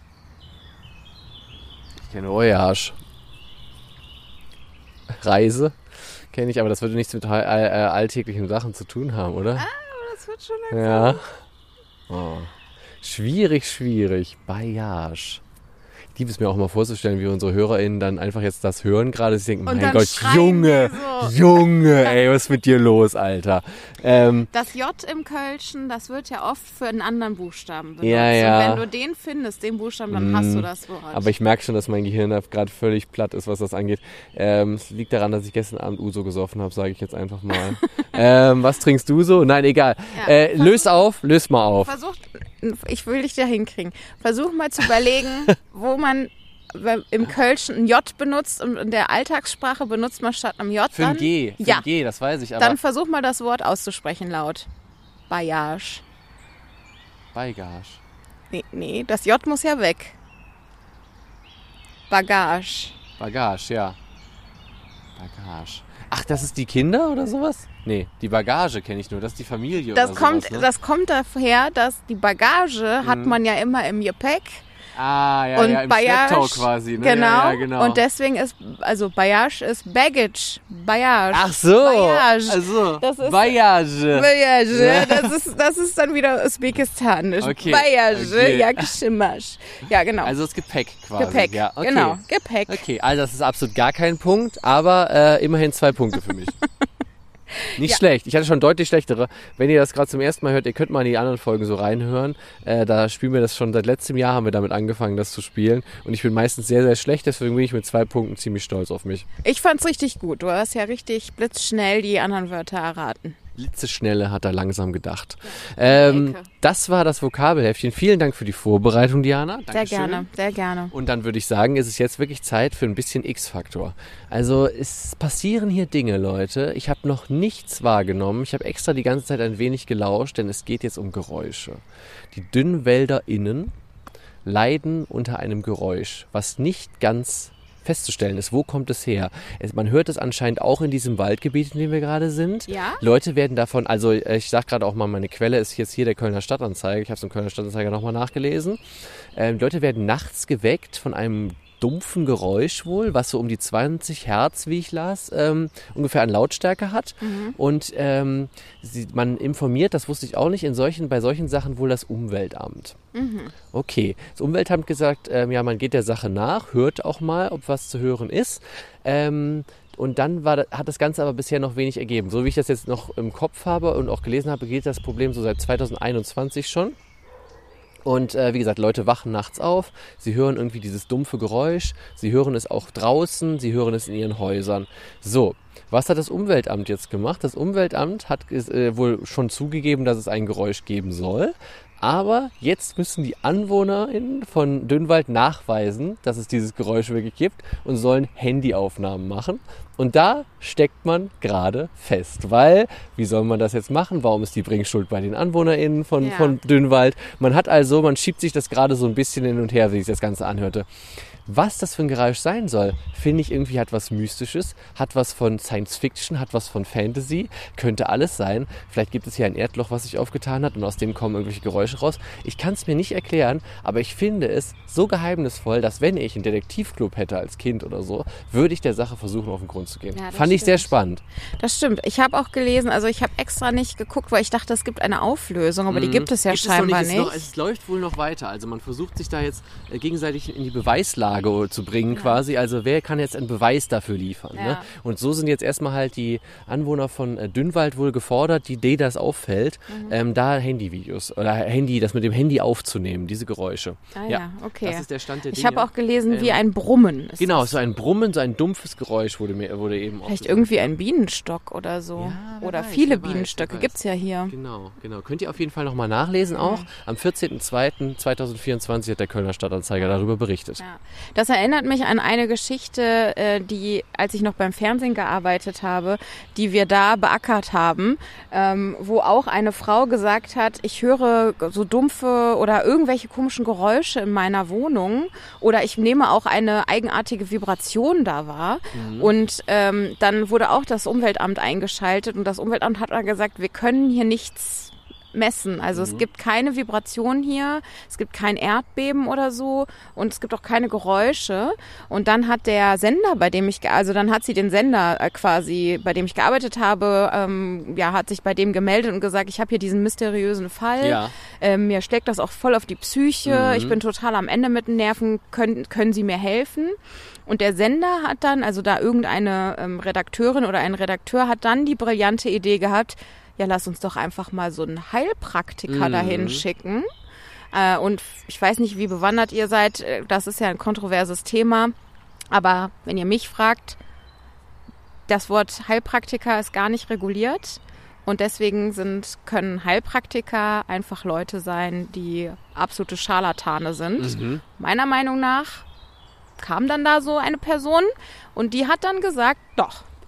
Ich kenne Voyage. Reise kenne ich, aber das würde nichts mit äh, alltäglichen Sachen zu tun haben, oder? Ah, aber das wird schon langsam. Ja. Oh. Schwierig, schwierig. Baillage. Ich liebe es mir auch mal vorzustellen, wie unsere HörerInnen dann einfach jetzt das hören gerade. Sie denken, mein Gott, Junge, so. Junge, ey, was ist mit dir los, Alter? Ähm, das J im Kölschen, das wird ja oft für einen anderen Buchstaben benutzt. Ja, ja. Und wenn du den findest, den Buchstaben, dann mm, hast du das Wort. Aber ich merke schon, dass mein Gehirn da gerade völlig platt ist, was das angeht. Ähm, es liegt daran, dass ich gestern Abend Uso gesoffen habe, sage ich jetzt einfach mal. ähm, was trinkst du so? Nein, egal. Ja, äh, versuch, löse auf, löse mal auf. Versuch, ich will dich da hinkriegen. Versuch mal zu überlegen, wo man im Kölschen ein J benutzt und in der Alltagssprache benutzt man statt einem J für dann. Ein G, für ja. ein G, das weiß ich. Aber dann versuch mal das Wort auszusprechen laut. Baillage. Baillage. Nee, nee, das J muss ja weg. Bagage. Bagage, ja. Bagage. Ach, das ist die Kinder oder sowas? Nee, die Bagage kenne ich nur, das ist die Familie Das oder kommt, sowas, ne? das kommt daher, dass die Bagage Mhm. hat man ja immer im Gepäck. Ah, ja, und ja, im Bagage, Schlepptau quasi. Ne? Genau, Ja, ja, genau. und deswegen ist, also Bagage ist Baggage. Bagage. Ach so, Bagage. also, Das ist- Bagage. Bagage, das ist, das ist dann wieder usbekistanisch. Okay, Bagage, okay. ja, Geschimasch. Ja, genau. Also das Gepäck quasi. Gepäck, ja, okay. genau, Gepäck. Okay, also das ist absolut gar kein Punkt, aber äh, immerhin zwei Punkte für mich. Nicht Ja. schlecht. Ich hatte schon deutlich schlechtere. Wenn ihr das gerade zum ersten Mal hört, ihr könnt mal in die anderen Folgen so reinhören. Äh, da spielen wir das schon seit letztem Jahr, haben wir damit angefangen, das zu spielen. Und ich bin meistens sehr, sehr schlecht, deswegen bin ich mit zwei Punkten ziemlich stolz auf mich. Ich fand's richtig gut. Du hast ja richtig blitzschnell die anderen Wörter erraten. Blitzeschnelle hat er langsam gedacht. Ähm, Ecke. das war das Vokabelheftchen. Vielen Dank für die Vorbereitung, Diana. Sehr Dankeschön. gerne, sehr gerne. Und dann würde ich sagen, ist es jetzt wirklich Zeit für ein bisschen X-Faktor. Also es passieren hier Dinge, Leute. Ich habe noch nichts wahrgenommen. Ich habe extra die ganze Zeit ein wenig gelauscht, denn es geht jetzt um Geräusche. Die DünnwälderInnen leiden unter einem Geräusch, was nicht ganz festzustellen ist. Wo kommt es her? Es, man hört es anscheinend auch in diesem Waldgebiet, in dem wir gerade sind. Ja? Leute werden davon, also ich sage gerade auch mal, meine Quelle ist jetzt hier der Kölner Stadtanzeiger. Ich habe es im Kölner Stadtanzeiger nochmal nachgelesen. Ähm, Leute werden nachts geweckt von einem dumpfen Geräusch wohl, was so um die zwanzig Hertz, wie ich las, ähm, ungefähr an Lautstärke hat. Mhm. Und ähm, sie, man informiert, das wusste ich auch nicht, in solchen, bei solchen Sachen wohl das Umweltamt. Mhm. Okay, das Umweltamt hat gesagt, ähm, ja, man geht der Sache nach, hört auch mal, ob was zu hören ist. Ähm, und dann war, hat das Ganze aber bisher noch wenig ergeben. So wie ich das jetzt noch im Kopf habe und auch gelesen habe, geht das Problem so seit zwanzig einundzwanzig schon. Und äh, wie gesagt, Leute wachen nachts auf, sie hören irgendwie dieses dumpfe Geräusch, sie hören es auch draußen, sie hören es in ihren Häusern. So, was hat das Umweltamt jetzt gemacht? Das Umweltamt hat äh, wohl schon zugegeben, dass es ein Geräusch geben soll. Aber jetzt müssen die AnwohnerInnen von Dünnwald nachweisen, dass es dieses Geräusch wirklich gibt und sollen Handyaufnahmen machen. Und da steckt man gerade fest, weil, wie soll man das jetzt machen? Warum ist die Bringschuld bei den AnwohnerInnen von, Ja. von Dünnwald? Man hat also, man schiebt sich das gerade so ein bisschen hin und her, wie sich das Ganze anhörte. Was das für ein Geräusch sein soll, finde ich irgendwie hat was Mystisches, hat was von Science Fiction, hat was von Fantasy, könnte alles sein. Vielleicht gibt es hier ein Erdloch, was sich aufgetan hat und aus dem kommen irgendwelche Geräusche raus. Ich kann es mir nicht erklären, aber ich finde es so geheimnisvoll, dass wenn ich einen Detektivclub hätte als Kind oder so, würde ich der Sache versuchen, auf den Grund zu gehen. Ja, das Fand ich sehr stimmt. spannend. Das stimmt. Ich habe auch gelesen, also ich habe extra nicht geguckt, weil ich dachte, es gibt eine Auflösung, aber die gibt es ja Gibt es noch scheinbar nicht. nicht. Es, noch, es läuft wohl noch weiter. Also man versucht sich da jetzt äh, gegenseitig in die Beweislage zu bringen quasi. Also wer kann jetzt einen Beweis dafür liefern? Ja. Ne? Und so sind jetzt erstmal halt die Anwohner von äh, Dünnwald wohl gefordert, die denen das auffällt, Mhm. ähm, da Handyvideos oder Handy, das mit dem Handy aufzunehmen, diese Geräusche. Ah ja, okay. Das ist der Stand der Ich Dinge. habe auch gelesen, wie Ähm, ein Brummen. Ist Genau, das. so ein Brummen, so ein dumpfes Geräusch wurde, mir, wurde eben auch Vielleicht gesagt. irgendwie ein Bienenstock oder so. Ja, wer oder weiß, viele wer weiß, Bienenstöcke wer weiß. gibt's ja hier. Genau, genau. Könnt ihr auf jeden Fall nochmal nachlesen auch. Am vierzehnten zweiten zweitausendvierundzwanzig hat der Kölner Stadtanzeiger darüber berichtet. Ja. Das erinnert mich an eine Geschichte, äh, die, als ich noch beim Fernsehen gearbeitet habe, die wir da beackert haben, ähm, wo auch eine Frau gesagt hat, ich höre so dumpfe oder irgendwelche komischen Geräusche in meiner Wohnung oder ich nehme auch eine eigenartige Vibration da wahr. Mhm. Und ähm, dann wurde auch das Umweltamt eingeschaltet und das Umweltamt hat dann gesagt, wir können hier nichts messen. Also Mhm. es gibt keine Vibration hier, es gibt kein Erdbeben oder so und es gibt auch keine Geräusche. Und dann hat der Sender, bei dem ich, ge- also dann hat sie den Sender äh, quasi, bei dem ich gearbeitet habe, ähm, ja, hat sich bei dem gemeldet und gesagt, ich habe hier diesen mysteriösen Fall. Ja. Ähm, mir schlägt das auch voll auf die Psyche. Mhm. Ich bin total am Ende mit den Nerven. Können, können Sie mir helfen? Und der Sender hat dann, also da irgendeine ähm, Redakteurin oder ein Redakteur hat dann die brillante Idee gehabt, ja, lass uns doch einfach mal so einen Heilpraktiker Mhm. dahin schicken. Äh, und ich weiß nicht, wie bewandert ihr seid. äh, Das ist ja ein kontroverses Thema. Aber wenn ihr mich fragt, das Wort Heilpraktiker ist gar nicht reguliert. Und deswegen sind, können Heilpraktiker einfach Leute sein, die absolute Scharlatane sind. Mhm. Meiner Meinung nach kam dann da so eine Person und die hat dann gesagt, doch,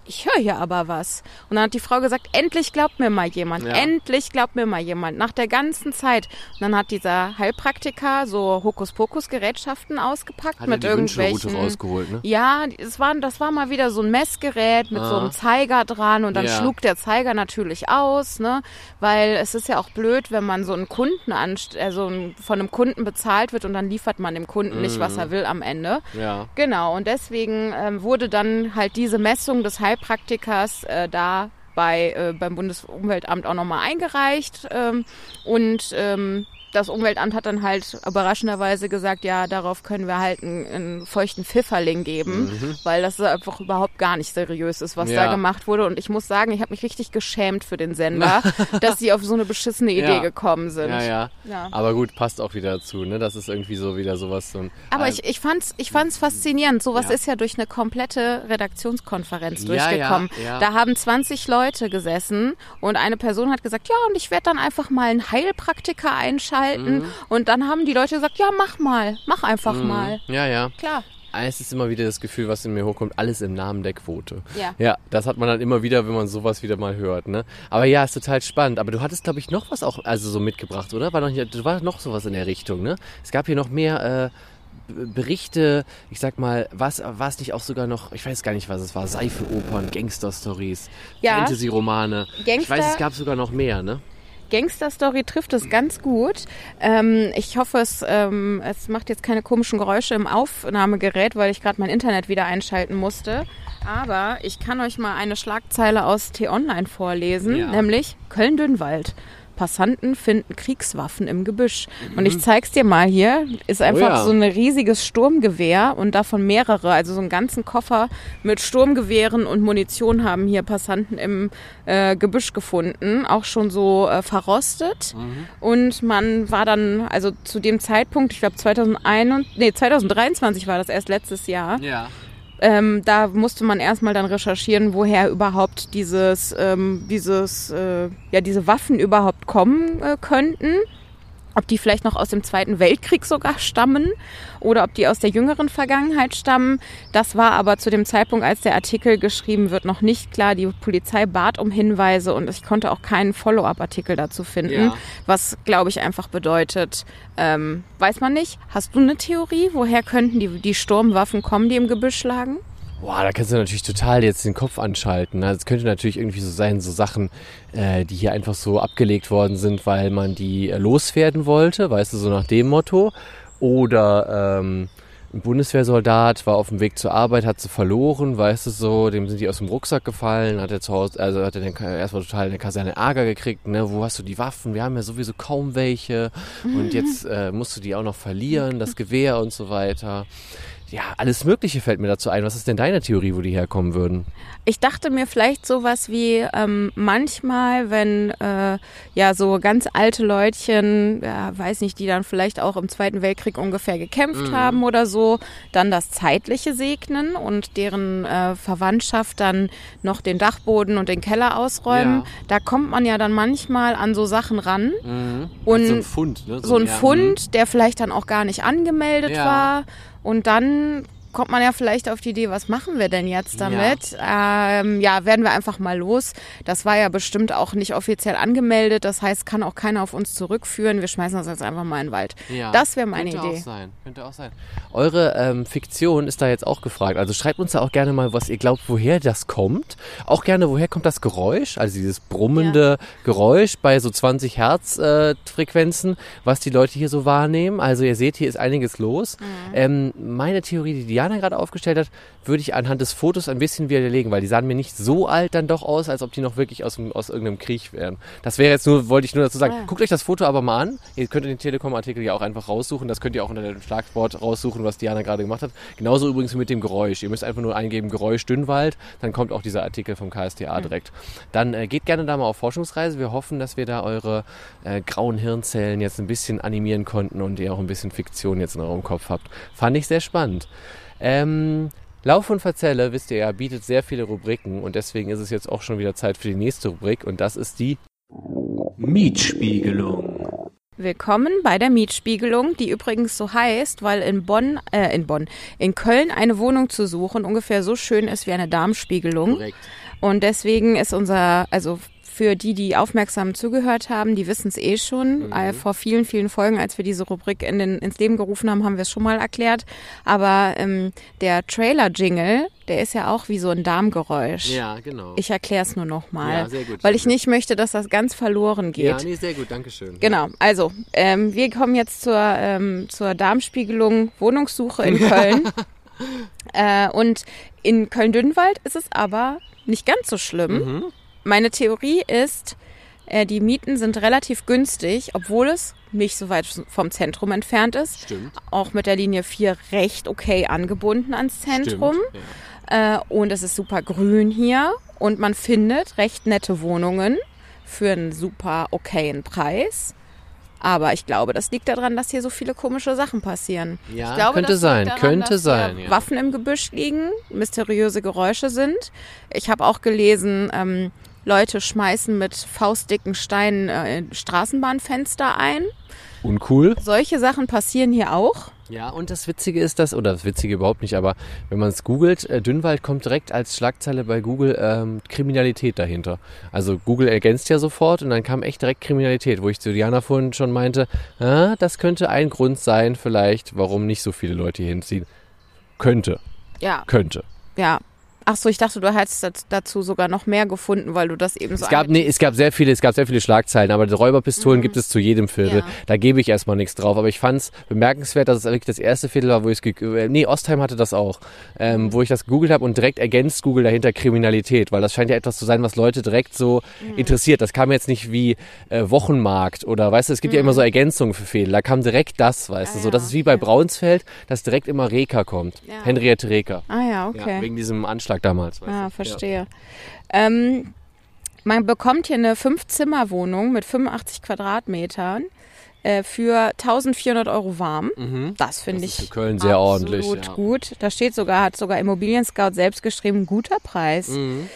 ich höre hier aber was. Und dann hat die Frau gesagt, endlich glaubt mir mal jemand, Ja. endlich glaubt mir mal jemand, nach der ganzen Zeit. Und dann hat dieser Heilpraktiker so Hokuspokus-Gerätschaften ausgepackt Hat mit er die Wünschelrute irgendwelchen... rausgeholt, ne? Ja, das war, das war mal wieder so ein Messgerät mit Ah. so einem Zeiger dran und dann Ja. schlug der Zeiger natürlich aus, ne? Weil es ist ja auch blöd, wenn man so einen Kunden anst also von einem Kunden bezahlt wird und dann liefert man dem Kunden nicht, was er will am Ende. Ja. Genau, und deswegen ähm, wurde dann halt diese Messung des Heilpraktikers äh, da bei, äh, beim Bundesumweltamt auch nochmal eingereicht ähm, und ähm, das Umweltamt hat dann halt überraschenderweise gesagt, ja, darauf können wir halt einen, einen feuchten Pfifferling geben, Mhm. weil das einfach überhaupt gar nicht seriös ist, was Ja. da gemacht wurde. Und ich muss sagen, ich habe mich richtig geschämt für den Sender, dass sie auf so eine beschissene Idee Ja. gekommen sind. Ja, ja, Ja. Aber gut, passt auch wieder dazu, ne? Das ist irgendwie so wieder sowas. So ein, Aber äh, ich, ich fand's, ich fand's faszinierend. Sowas Ja. ist ja durch eine komplette Redaktionskonferenz Ja, durchgekommen. ja, ja. Da haben zwanzig Leute gesessen und eine Person hat gesagt, ja, und ich werde dann einfach mal einen Heilpraktiker einschalten. Mhm. Und dann haben die Leute gesagt, ja, mach mal, mach einfach mal. Ja, ja. Klar. Es ist immer wieder das Gefühl, was in mir hochkommt, alles im Namen der Quote. Ja. Ja, das hat man dann immer wieder, wenn man sowas wieder mal hört, ne? Aber ja, ist total spannend. Aber du hattest, glaube ich, noch was auch, also so mitgebracht, oder? War noch, hier- war noch sowas in der Richtung, ne? Es gab hier noch mehr, äh, B- Berichte, ich sag mal, was war es nicht auch sogar noch, ich weiß gar nicht, was es war, Seifenopern, Gangster-Stories, Ja. Fantasy-Romane. Ich Gangster- weiß, es gab sogar noch mehr, ne? Gangster-Story trifft es ganz gut. Ähm, ich hoffe, es, ähm, es macht jetzt keine komischen Geräusche im Aufnahmegerät, weil ich gerade mein Internet wieder einschalten musste. Aber ich kann euch mal eine Schlagzeile aus T-Online vorlesen, Ja. nämlich Köln-Dünwald. Passanten finden Kriegswaffen im Gebüsch. Und ich zeig's dir mal hier. Ist einfach Oh ja. so ein riesiges Sturmgewehr und davon mehrere, also so einen ganzen Koffer mit Sturmgewehren und Munition haben hier Passanten im äh, Gebüsch gefunden. Auch schon so äh, verrostet. Und man war dann, also zu dem Zeitpunkt, ich glaube zweitausendeins, nee, zweitausenddreiundzwanzig war das erst letztes Jahr. Ja. Ähm, da musste man erstmal dann recherchieren, woher überhaupt dieses, ähm, dieses, äh, ja, diese Waffen überhaupt kommen äh, könnten. Ob die vielleicht noch aus dem Zweiten Weltkrieg sogar stammen oder ob die aus der jüngeren Vergangenheit stammen. Das war aber zu dem Zeitpunkt, als der Artikel geschrieben wird, noch nicht klar. Die Polizei bat um Hinweise und ich konnte auch keinen Follow-up-Artikel dazu finden, Ja. was, glaube ich, einfach bedeutet, ähm, weiß man nicht. Hast du eine Theorie, woher könnten die, die Sturmwaffen kommen, die im Gebüsch lagen? Boah, da kannst du natürlich total jetzt den Kopf anschalten. Also es könnte natürlich irgendwie so sein, so Sachen, äh, die hier einfach so abgelegt worden sind, weil man die äh, loswerden wollte, weißt du, so nach dem Motto. Oder ähm, ein Bundeswehrsoldat war auf dem Weg zur Arbeit, hat sie verloren, weißt du so, dem sind die aus dem Rucksack gefallen, hat er zu Hause, also hat er dann erstmal total in der Kaserne Ärger gekriegt, ne, wo hast du die Waffen? Wir haben ja sowieso kaum welche und jetzt äh, musst du die auch noch verlieren, das Gewehr und so weiter. Ja, alles Mögliche fällt mir dazu ein. Was ist denn deine Theorie, wo die herkommen würden? Ich dachte mir vielleicht sowas wie ähm, manchmal, wenn äh, ja so ganz alte Leutchen, ja, weiß nicht, die dann vielleicht auch im Zweiten Weltkrieg ungefähr gekämpft haben oder so, dann das Zeitliche segnen und deren äh, Verwandtschaft dann noch den Dachboden und den Keller ausräumen. Ja. Da kommt man ja dann manchmal an so Sachen ran. Mhm. Und so ein Fund, ne? So ein ja, Fund, der vielleicht dann auch gar nicht angemeldet Ja. war. Und dann kommt man ja vielleicht auf die Idee, was machen wir denn jetzt damit? Ja, ähm, ja werden wir einfach mal los. Das war ja bestimmt auch nicht offiziell angemeldet. Das heißt, kann auch keiner auf uns zurückführen. Wir schmeißen das jetzt einfach mal in den Wald. Ja. Das wäre meine Könnte Idee. Auch sein. Könnte auch sein. Eure ähm, Fiktion ist da jetzt auch gefragt. Also schreibt uns da auch gerne mal, was ihr glaubt, woher das kommt. Auch gerne, woher kommt das Geräusch? Also dieses brummende Geräusch bei so zwanzig Hertz äh, Frequenzen, was die Leute hier so wahrnehmen. Also ihr seht, hier ist einiges los. Mhm. Ähm, meine Theorie, die Diana gerade aufgestellt hat, würde ich anhand des Fotos ein bisschen widerlegen, weil die sahen mir nicht so alt dann doch aus, als ob die noch wirklich aus, dem, aus irgendeinem Krieg wären. Das wäre jetzt nur, wollte ich nur dazu sagen, Ah. guckt euch das Foto aber mal an. Ihr könnt den Telekom-Artikel ja auch einfach raussuchen. Das könnt ihr auch unter dem Schlagwort raussuchen, was Diana gerade gemacht hat. Genauso übrigens mit dem Geräusch. Ihr müsst einfach nur eingeben Geräusch Dünwald, dann kommt auch dieser Artikel vom K S T A direkt. Dann äh, geht gerne da mal auf Forschungsreise. Wir hoffen, dass wir da eure äh, grauen Hirnzellen jetzt ein bisschen animieren konnten und ihr auch ein bisschen Fiktion jetzt in eurem Kopf habt. Fand ich sehr spannend. Ähm, Lauf und Verzelle, wisst ihr ja, bietet sehr viele Rubriken und deswegen ist es jetzt auch schon wieder Zeit für die nächste Rubrik und das ist die Mietspiegelung. Willkommen bei der Mietspiegelung, die übrigens so heißt, weil in Bonn, äh, in Bonn, in Köln eine Wohnung zu suchen ungefähr so schön ist wie eine Darmspiegelung. Korrekt. Und deswegen ist unser, also für die, die aufmerksam zugehört haben, die wissen es eh schon. Mhm. Äh, vor vielen, vielen Folgen, als wir diese Rubrik in den, ins Leben gerufen haben, haben wir es schon mal erklärt. Aber ähm, der Trailer-Jingle, der ist ja auch wie so ein Darmgeräusch. Ja, genau. Ich erkläre es nur noch mal, ja, sehr gut, weil ich danke. nicht möchte, dass das ganz verloren geht. Ja, nee, sehr gut, danke schön. Genau, also ähm, wir kommen jetzt zur, ähm, zur Darmspiegelung Wohnungssuche in Köln. äh, und in Köln-Dünwald ist es aber nicht ganz so schlimm. Mhm. Meine Theorie ist, äh, die Mieten sind relativ günstig, obwohl es nicht so weit vom Zentrum entfernt ist. Stimmt. Auch mit der Linie vier recht okay angebunden ans Zentrum. Stimmt, ja. Äh, und es ist super grün hier und man findet recht nette Wohnungen für einen super okayen Preis. Aber ich glaube, das liegt daran, dass hier so viele komische Sachen passieren. Ja, ich glaube, könnte das sein, liegt daran, könnte dass sein, hier ja. Waffen im Gebüsch liegen, mysteriöse Geräusche sind. Ich habe auch gelesen, ähm, Leute schmeißen mit faustdicken Steinen äh, Straßenbahnfenster ein. Uncool. Solche Sachen passieren hier auch. Ja, und das Witzige ist, dass, oder das Witzige überhaupt nicht, aber wenn man es googelt, äh, Dünwald kommt direkt als Schlagzeile bei Google ähm, Kriminalität dahinter. Also Google ergänzt ja sofort und dann kam echt direkt Kriminalität, wo ich zu Diana vorhin schon meinte, ah, das könnte ein Grund sein vielleicht, warum nicht so viele Leute hier hinziehen. Könnte. Ja. Könnte. Ja. Ach so, ich dachte, du hättest dazu sogar noch mehr gefunden, weil du das eben so... Es gab, nee, es gab sehr viele, es gab sehr viele Schlagzeilen, aber die Räuberpistolen mhm. gibt es zu jedem Viertel. Ja. Da gebe ich erstmal nichts drauf. Aber ich fand es bemerkenswert, dass es wirklich das erste Viertel war, wo ich es... Nee, Ostheim hatte das auch. Ähm, mhm. Wo ich das gegoogelt habe und direkt ergänzt Google dahinter Kriminalität. Weil das scheint ja etwas zu sein, was Leute direkt so mhm. interessiert. Das kam jetzt nicht wie äh, Wochenmarkt oder, weißt du, es gibt mhm. ja immer so Ergänzungen für Fehler. Da kam direkt das, weißt ah, du. So, das ist wie bei okay. Braunsfeld, dass direkt immer Reker kommt. Ja. Henriette Reker. Ah ja, okay. Ja, wegen diesem Anschlag damals, weißt Ah, du. verstehe. Ja. Ähm, man bekommt hier eine Fünf-Zimmer-Wohnung mit fünfundachtzig Quadratmetern äh, für eintausendvierhundert Euro warm. Mhm. Das finde ich für Köln sehr ordentlich. absolut Ja. gut. Da steht sogar, hat sogar Immobilien Scout selbst geschrieben, guter Preis. Mhm.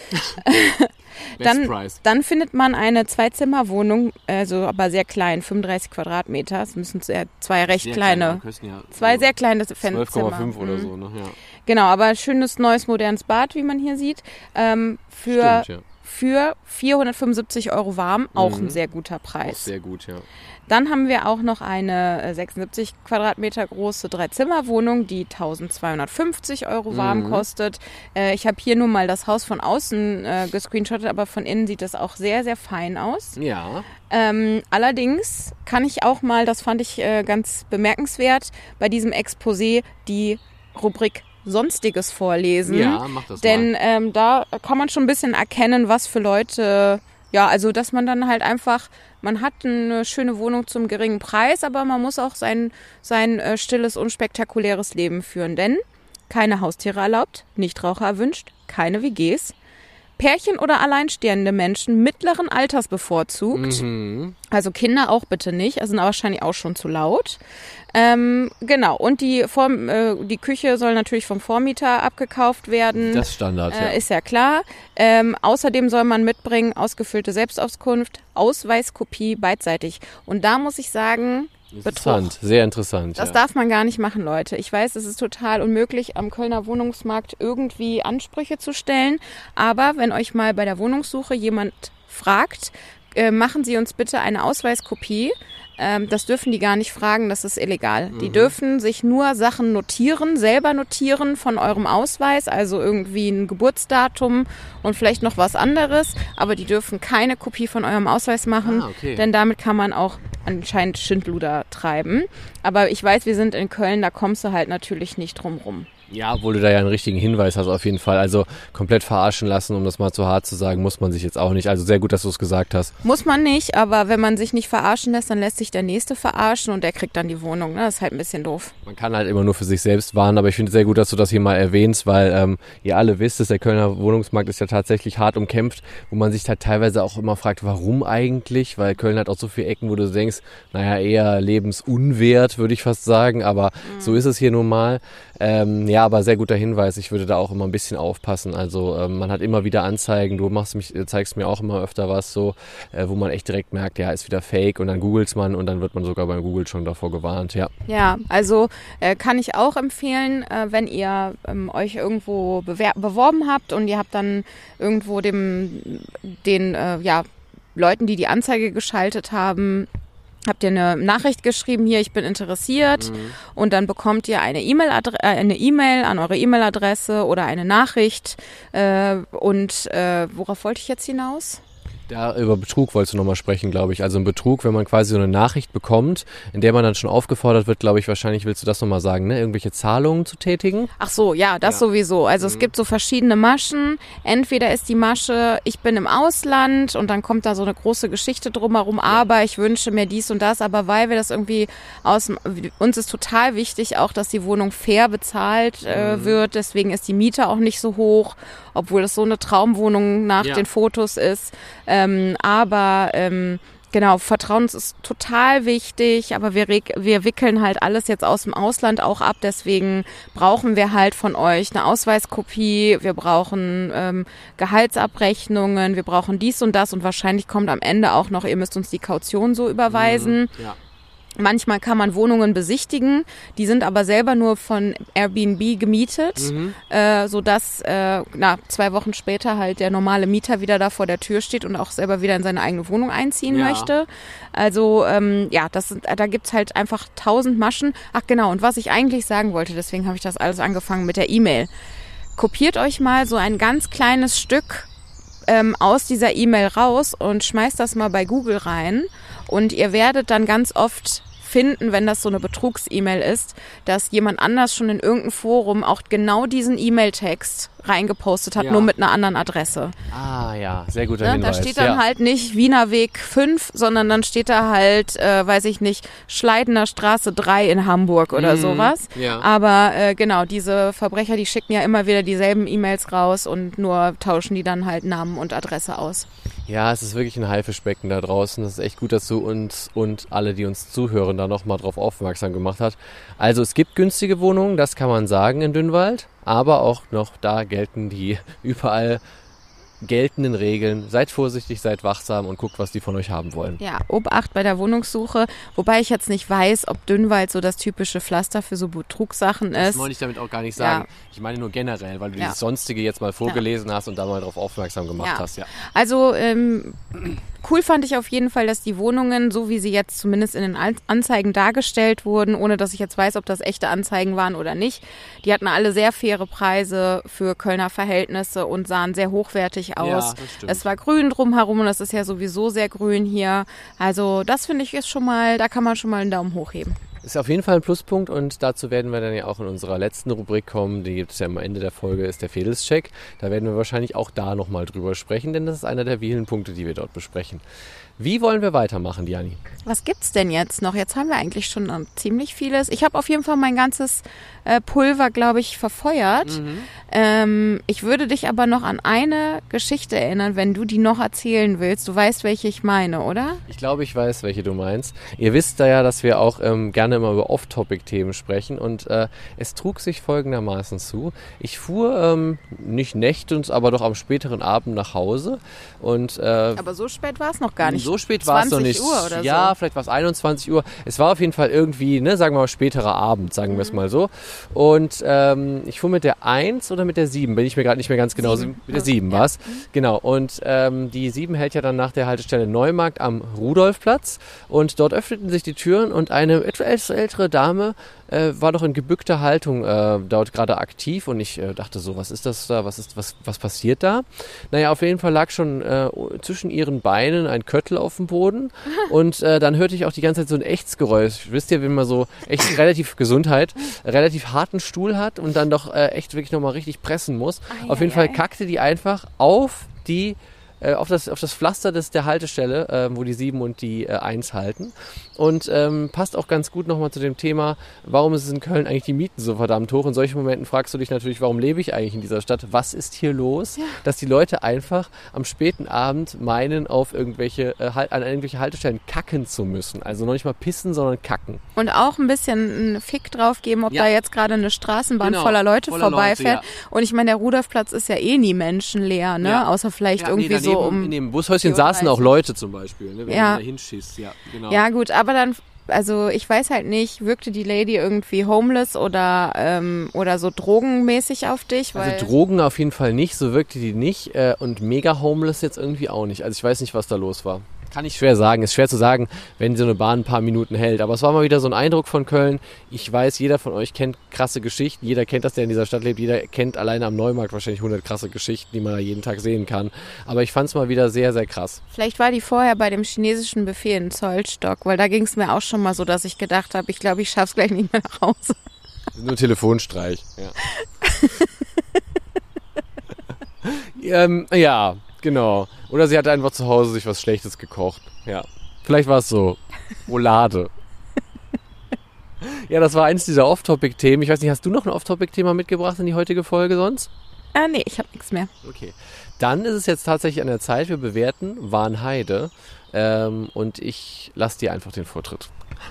dann, Price. dann findet man eine Zwei-Zimmer-Wohnung, also aber sehr klein, fünfunddreißig Quadratmeter. Das müssen sehr, zwei recht Sehr kleine, klein, ja, zwei sehr kleine Fenster. zwölf Komma fünf oder so, ne? Ja. Genau, aber ein schönes, neues, modernes Bad, wie man hier sieht. Ähm, für, Stimmt, ja. für vierhundertfünfundsiebzig Euro warm, auch Mhm. ein sehr guter Auch Preis. sehr gut, ja. Dann haben wir auch noch eine äh, sechsundsiebzig Quadratmeter große Dreizimmerwohnung, die eintausendzweihundertfünfzig Euro warm Mhm. kostet. Äh, ich habe hier nun mal das Haus von außen äh, gescreenshottet, aber von innen sieht das auch sehr, sehr fein aus. Ja. Ähm, allerdings kann ich auch mal, das fand ich äh, ganz bemerkenswert, bei diesem Exposé die Rubrik Sonstiges vorlesen. Ja, mach das Denn mal. ähm, da kann man schon ein bisschen erkennen, was für Leute, ja, also dass man dann halt einfach, man hat eine schöne Wohnung zum geringen Preis, aber man muss auch sein, sein äh, stilles, unspektakuläres Leben führen. Denn keine Haustiere erlaubt, Nichtraucher erwünscht, keine W Gs. Pärchen oder alleinstehende Menschen mittleren Alters bevorzugt. Mhm. Also Kinder auch bitte nicht, also sind wahrscheinlich auch schon zu laut. Ähm, genau, und die, Vorm, äh, die Küche soll natürlich vom Vormieter abgekauft werden. Das ist Standard, ja. Äh, ist ja klar. Ähm, außerdem soll man mitbringen ausgefüllte Selbstauskunft, Ausweiskopie beidseitig. Und da muss ich sagen, Interessant, Betrug. sehr interessant. Das ja. darf man gar nicht machen, Leute. Ich weiß, es ist total unmöglich, am Kölner Wohnungsmarkt irgendwie Ansprüche zu stellen. Aber wenn euch mal bei der Wohnungssuche jemand fragt, äh, machen Sie uns bitte eine Ausweiskopie. Ähm, das dürfen die gar nicht fragen, das ist illegal. Mhm. Die dürfen sich nur Sachen notieren, selber notieren von eurem Ausweis, also irgendwie ein Geburtsdatum und vielleicht noch was anderes. Aber die dürfen keine Kopie von eurem Ausweis machen, ah, okay. denn damit kann man auch anscheinend Schindluder treiben. Aber ich weiß, wir sind in Köln, da kommst du halt natürlich nicht drum rum. Ja, obwohl du da ja einen richtigen Hinweis hast auf jeden Fall. Also komplett verarschen lassen, um das mal zu hart zu sagen, muss man sich jetzt auch nicht. Also sehr gut, dass du es gesagt hast. Muss man nicht, aber wenn man sich nicht verarschen lässt, dann lässt sich der Nächste verarschen und der kriegt dann die Wohnung. Ne? Das ist halt ein bisschen doof. Man kann halt immer nur für sich selbst warnen, aber ich finde es sehr gut, dass du das hier mal erwähnst, weil ähm, ihr alle wisst, dass der Kölner Wohnungsmarkt ist ja tatsächlich hart umkämpft, wo man sich halt teilweise auch immer fragt, warum eigentlich? Weil Köln hat auch so viele Ecken, wo du denkst, naja, eher lebensunwert, würde ich fast sagen, aber mhm. so ist es hier nun mal. Ähm, Ja, aber sehr guter Hinweis. Ich würde da auch immer ein bisschen aufpassen. Also ähm, man hat immer wieder Anzeigen. Du machst mich, zeigst mir auch immer öfter was so, äh, wo man echt direkt merkt, ja, ist wieder Fake und dann googelt man und dann wird man sogar beim Google schon davor gewarnt. Ja, ja also äh, kann ich auch empfehlen, äh, wenn ihr ähm, euch irgendwo bewer- beworben habt und ihr habt dann irgendwo dem, den äh, ja, Leuten, die die Anzeige geschaltet haben, habt ihr eine Nachricht geschrieben, hier, ich bin interessiert mhm. und dann bekommt ihr eine E-Mail-Adre- äh, eine E-Mail an eure E-Mail-Adresse oder eine Nachricht äh, und äh, worauf wollte ich jetzt hinaus? Da über Betrug wolltest du nochmal sprechen, glaube ich. Also ein Betrug, wenn man quasi so eine Nachricht bekommt, in der man dann schon aufgefordert wird, glaube ich, wahrscheinlich willst du das nochmal sagen, ne? Irgendwelche Zahlungen zu tätigen? Ach so, ja, das ja. sowieso. Also mhm. es gibt so verschiedene Maschen. Entweder ist die Masche, ich bin im Ausland und dann kommt da so eine große Geschichte drumherum, ja. aber ich wünsche mir dies und das, aber weil wir das irgendwie aus, uns ist total wichtig auch, dass die Wohnung fair bezahlt äh, mhm. wird, deswegen ist die Miete auch nicht so hoch, obwohl das so eine Traumwohnung nach ja. den Fotos ist. Ähm, aber ähm, genau, Vertrauen ist total wichtig, aber wir, reg- wir wickeln halt alles jetzt aus dem Ausland auch ab, deswegen brauchen wir halt von euch eine Ausweiskopie, wir brauchen ähm, Gehaltsabrechnungen, wir brauchen dies und das und wahrscheinlich kommt am Ende auch noch, ihr müsst uns die Kaution so überweisen. Mhm, ja. Manchmal kann man Wohnungen besichtigen, die sind aber selber nur von Airbnb gemietet, mhm. äh, sodass äh, na, zwei Wochen später halt der normale Mieter wieder da vor der Tür steht und auch selber wieder in seine eigene Wohnung einziehen ja. möchte. Also ähm, ja, das sind, da gibt's halt einfach tausend Maschen. Ach genau, und was ich eigentlich sagen wollte, deswegen habe ich das alles angefangen mit der E-Mail. Kopiert euch mal so ein ganz kleines Stück ähm, aus dieser E-Mail raus und schmeißt das mal bei Google rein. Und ihr werdet dann ganz oft finden, wenn das so eine Betrugs-E-Mail ist, dass jemand anders schon in irgendeinem Forum auch genau diesen E-Mail-Text reingepostet hat, ja. nur mit einer anderen Adresse. Ah ja, sehr guter ne? Hinweis. Da steht dann ja. halt nicht Wiener Weg fünf, sondern dann steht da halt, äh, weiß ich nicht, Schleidener Straße drei in Hamburg oder mhm. sowas. Ja. Aber äh, genau, diese Verbrecher, die schicken ja immer wieder dieselben E-Mails raus und nur tauschen die dann halt Namen und Adresse aus. Ja, es ist wirklich ein Haifischbecken da draußen. Das ist echt gut, dass du uns und alle, die uns zuhören, da nochmal drauf aufmerksam gemacht hast. Also es gibt günstige Wohnungen, das kann man sagen in Dünnwald, aber auch noch da gelten die überall geltenden Regeln. Seid vorsichtig, seid wachsam und guckt, was die von euch haben wollen. Ja, Obacht bei der Wohnungssuche, wobei ich jetzt nicht weiß, ob Dünnwald so das typische Pflaster für so Betrugssachen ist. Das wollte ich damit auch gar nicht sagen. Ja. Ich meine nur generell, weil du ja. dieses Sonstige jetzt mal vorgelesen ja. hast und da mal drauf aufmerksam gemacht ja. hast. Ja. Also ähm, cool fand ich auf jeden Fall, dass die Wohnungen, so wie sie jetzt zumindest in den Anzeigen dargestellt wurden, ohne dass ich jetzt weiß, ob das echte Anzeigen waren oder nicht, die hatten alle sehr faire Preise für Kölner Verhältnisse und sahen sehr hochwertig aus. Ja, das stimmt. Es war grün drumherum und es ist ja sowieso sehr grün hier. Also das finde ich ist schon mal, da kann man schon mal einen Daumen hoch heben. Ist auf jeden Fall ein Pluspunkt und dazu werden wir dann ja auch in unserer letzten Rubrik kommen, die gibt es ja am Ende der Folge, ist der Fehlescheck. Da werden wir wahrscheinlich auch da nochmal drüber sprechen, denn das ist einer der vielen Punkte, die wir dort besprechen. Wie wollen wir weitermachen, Diani? Was gibt's denn jetzt noch? Jetzt haben wir eigentlich schon um, ziemlich vieles. Ich habe auf jeden Fall mein ganzes äh, Pulver, glaube ich, verfeuert. Mhm. Ähm, ich würde dich aber noch an eine Geschichte erinnern, wenn du die noch erzählen willst. Du weißt, welche ich meine, oder? Ich glaube, ich weiß, welche du meinst. Ihr wisst da ja, dass wir auch ähm, gerne immer über Off-Topic-Themen sprechen und äh, es trug sich folgendermaßen zu. Ich fuhr ähm, nicht nächtens, aber doch am späteren Abend nach Hause. Und, äh, aber so spät war es noch gar nicht. So spät war es noch nicht. Uhr oder ja, so. vielleicht war es einundzwanzig Uhr. Es war auf jeden Fall irgendwie, ne, sagen wir mal, späterer Abend, sagen mhm. wir es mal so. Und ähm, ich fuhr mit der eins oder mit der sieben, bin ich mir gerade nicht mehr ganz genau sieben. Mit der sieben ja. war es. Mhm. Genau. Und ähm, die sieben hält ja dann nach der Haltestelle Neumarkt am Rudolfplatz. Und dort öffneten sich die Türen und eine etwas ältere Dame äh, war doch in gebückter Haltung äh, dort gerade aktiv. Und ich äh, dachte so, was ist das da? Was ist, was, was passiert da? Naja, auf jeden Fall lag schon äh, zwischen ihren Beinen ein Köttel auf dem Boden und äh, dann hörte ich auch die ganze Zeit so ein Echtsgeräusch. Wisst ihr, wenn man so echt relativ Gesundheit, relativ harten Stuhl hat und dann doch äh, echt wirklich nochmal richtig pressen muss. Ei, auf jeden ei, Fall kackte die einfach auf die äh, auf, das, auf das Pflaster des, der Haltestelle, äh, wo die sieben und die äh, eins halten. Und ähm, passt auch ganz gut nochmal zu dem Thema, warum ist es in Köln eigentlich die Mieten so verdammt hoch? In solchen Momenten fragst du dich natürlich, warum lebe ich eigentlich in dieser Stadt? Was ist hier los? Ja. Dass die Leute einfach am späten Abend meinen, auf irgendwelche, äh, an irgendwelche Haltestellen kacken zu müssen. Also noch nicht mal pissen, sondern kacken. Und auch ein bisschen einen Fick drauf geben, ob ja. da jetzt gerade eine Straßenbahn genau. voller Leute voller vorbeifährt. Leute, ja. Und ich meine, der Rudolfplatz ist ja eh nie menschenleer, ne? Ja. Außer vielleicht ja, irgendwie nee, daneben, so um... In dem Bushäuschen saßen auch Leute zum Beispiel, ne? Wenn ja. man da hinschießt. Ja, genau. Ja gut, aber dann... Also ich weiß halt nicht, wirkte die Lady irgendwie homeless oder ähm, oder so drogenmäßig auf dich? Weil also Drogen auf jeden Fall nicht, so wirkte die nicht äh, und mega homeless jetzt irgendwie auch nicht. Also ich weiß nicht, was da los war. Kann ich schwer sagen. Ist schwer zu sagen, wenn so eine Bahn ein paar Minuten hält. Aber es war mal wieder so ein Eindruck von Köln. Ich weiß, jeder von euch kennt krasse Geschichten. Jeder kennt das, der in dieser Stadt lebt. Jeder kennt alleine am Neumarkt wahrscheinlich hundert krasse Geschichten, die man da jeden Tag sehen kann. Aber ich fand es mal wieder sehr, sehr krass. Vielleicht war die vorher bei dem chinesischen Buffet in Zollstock, weil da ging es mir auch schon mal so, dass ich gedacht habe, ich glaube, ich schaff's gleich nicht mehr nach Hause. Nur Telefonstreich. Ja. ähm, ja. Genau. Oder sie hat einfach zu Hause sich was Schlechtes gekocht. Ja. Vielleicht war es so. Roulade. Ja, das war eins dieser Off-Topic-Themen. Ich weiß nicht, hast du noch ein Off-Topic-Thema mitgebracht in die heutige Folge sonst? Ah, nee, ich habe nichts mehr. Okay. Dann ist es jetzt tatsächlich an der Zeit, wir bewerten Warnheide. Ähm, und ich lasse dir einfach den Vortritt.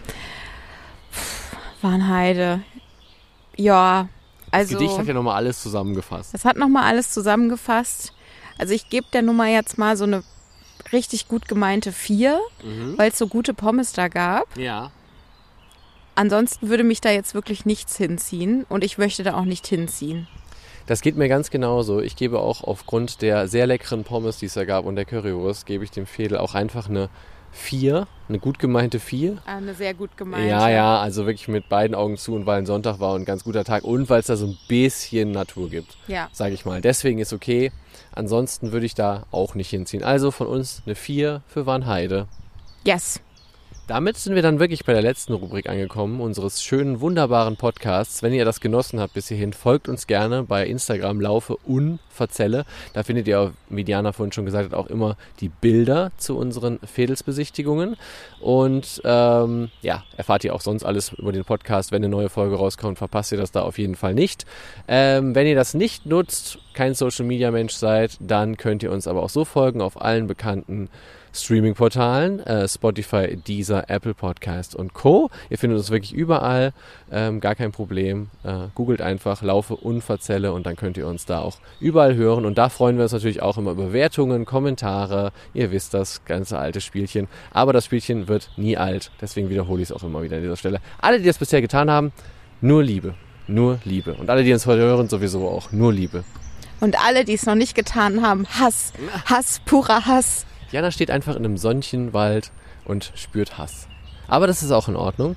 Warnheide. Ja, also... Das Gedicht hat ja nochmal alles zusammengefasst. Das hat nochmal alles zusammengefasst. Also ich gebe der Nummer jetzt mal so eine richtig gut gemeinte vier, mhm. weil es so gute Pommes da gab. Ja. Ansonsten würde mich da jetzt wirklich nichts hinziehen und ich möchte da auch nicht hinziehen. Das geht mir ganz genauso. Ich gebe auch aufgrund der sehr leckeren Pommes, die es da gab und der Currywurst, gebe ich dem Fädel auch einfach eine vier, eine gut gemeinte vier. Eine sehr gut gemeinte. Ja, ja, also wirklich mit beiden Augen zu und weil ein Sonntag war und ein ganz guter Tag und weil es da so ein bisschen Natur gibt, ja. sage ich mal. Deswegen ist okay. Ansonsten würde ich da auch nicht hinziehen. Also von uns eine vier für Warnheide. Yes. Damit sind wir dann wirklich bei der letzten Rubrik angekommen, unseres schönen, wunderbaren Podcasts. Wenn ihr das genossen habt bis hierhin, folgt uns gerne bei Instagram Laufe und Verzelle. Da findet ihr, wie Diana vorhin schon gesagt hat, auch immer die Bilder zu unseren Fädelsbesichtigungen. Und ähm, ja, erfahrt ihr auch sonst alles über den Podcast. Wenn eine neue Folge rauskommt, verpasst ihr das da auf jeden Fall nicht. Ähm, wenn ihr das nicht nutzt, kein Social-Media-Mensch seid, dann könnt ihr uns aber auch so folgen auf allen bekannten Streaming-Portalen, äh, Spotify, Deezer, Apple Podcast und Co. Ihr findet uns wirklich überall, ähm, gar kein Problem. Äh, googelt einfach Laufe und Verzelle und dann könnt ihr uns da auch überall hören. Und da freuen wir uns natürlich auch immer über Bewertungen, Kommentare. Ihr wisst das ganze alte Spielchen. Aber das Spielchen wird nie alt. Deswegen wiederhole ich es auch immer wieder an dieser Stelle. Alle, die das bisher getan haben, nur Liebe. Nur Liebe. Und alle, die uns heute hören, sowieso auch. Nur Liebe. Und alle, die es noch nicht getan haben, Hass. Hass, purer Hass. Jana steht einfach in einem Sonnenwald und spürt Hass. Aber das ist auch in Ordnung.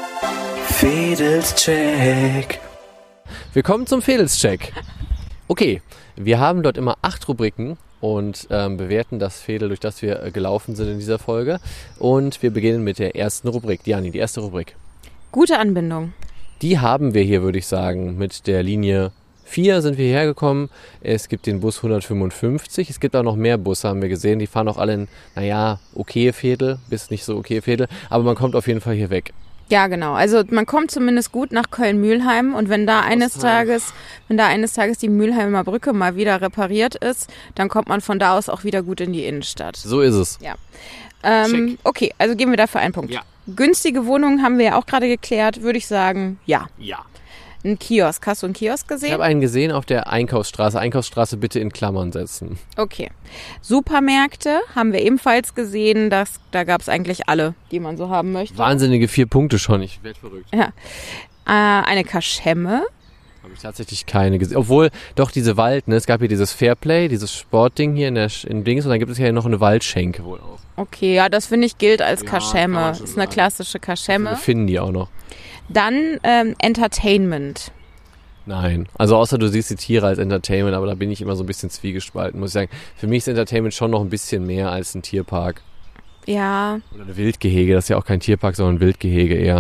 Fädelscheck. Wir kommen zum Fädelscheck. Okay, wir haben dort immer acht Rubriken und ähm, bewerten das Fädel, durch das wir äh, gelaufen sind in dieser Folge. Und wir beginnen mit der ersten Rubrik. Diani, die erste Rubrik. Gute Anbindung. Die haben wir hier, würde ich sagen, mit der Linie vier sind wir hierher gekommen. Es gibt den Bus hundertfünfundfünfzig. Es gibt auch noch mehr Busse, haben wir gesehen. Die fahren auch alle in, naja, okay Fädel, bis nicht so okay Fädel. Aber man kommt auf jeden Fall hier weg. Ja, genau. Also man kommt zumindest gut nach Köln-Mühlheim und wenn da eines Tages, wenn da eines Tages die Mühlheimer Brücke mal wieder repariert ist, dann kommt man von da aus auch wieder gut in die Innenstadt. So ist es. Ja. Ähm, okay, also geben wir dafür einen Punkt. Ja. Günstige Wohnungen haben wir ja auch gerade geklärt, würde ich sagen, ja. Ja. Ein Kiosk. Hast du einen Kiosk gesehen? Ich habe einen gesehen auf der Einkaufsstraße. Einkaufsstraße bitte in Klammern setzen. Okay. Supermärkte haben wir ebenfalls gesehen. Das, da gab es eigentlich alle, die man so haben möchte. Wahnsinnige vier Punkte schon. Ich werde verrückt. Ja. Äh, eine Kaschemme. Habe ich tatsächlich keine gesehen. Obwohl, doch diese Wald, ne? Es gab hier dieses Fairplay, dieses Sportding hier in der in Dings. Und dann gibt es hier noch eine Waldschenke wohl auch. Okay, ja, das finde ich gilt als ja, Kaschemme. Ist eine klassische Kaschemme. Wir finden die auch noch. Dann ähm, Entertainment. Nein, also außer du siehst die Tiere als Entertainment, aber da bin ich immer so ein bisschen zwiegespalten, muss ich sagen. Für mich ist Entertainment schon noch ein bisschen mehr als ein Tierpark. Ja. Oder ein Wildgehege, das ist ja auch kein Tierpark, sondern ein Wildgehege eher.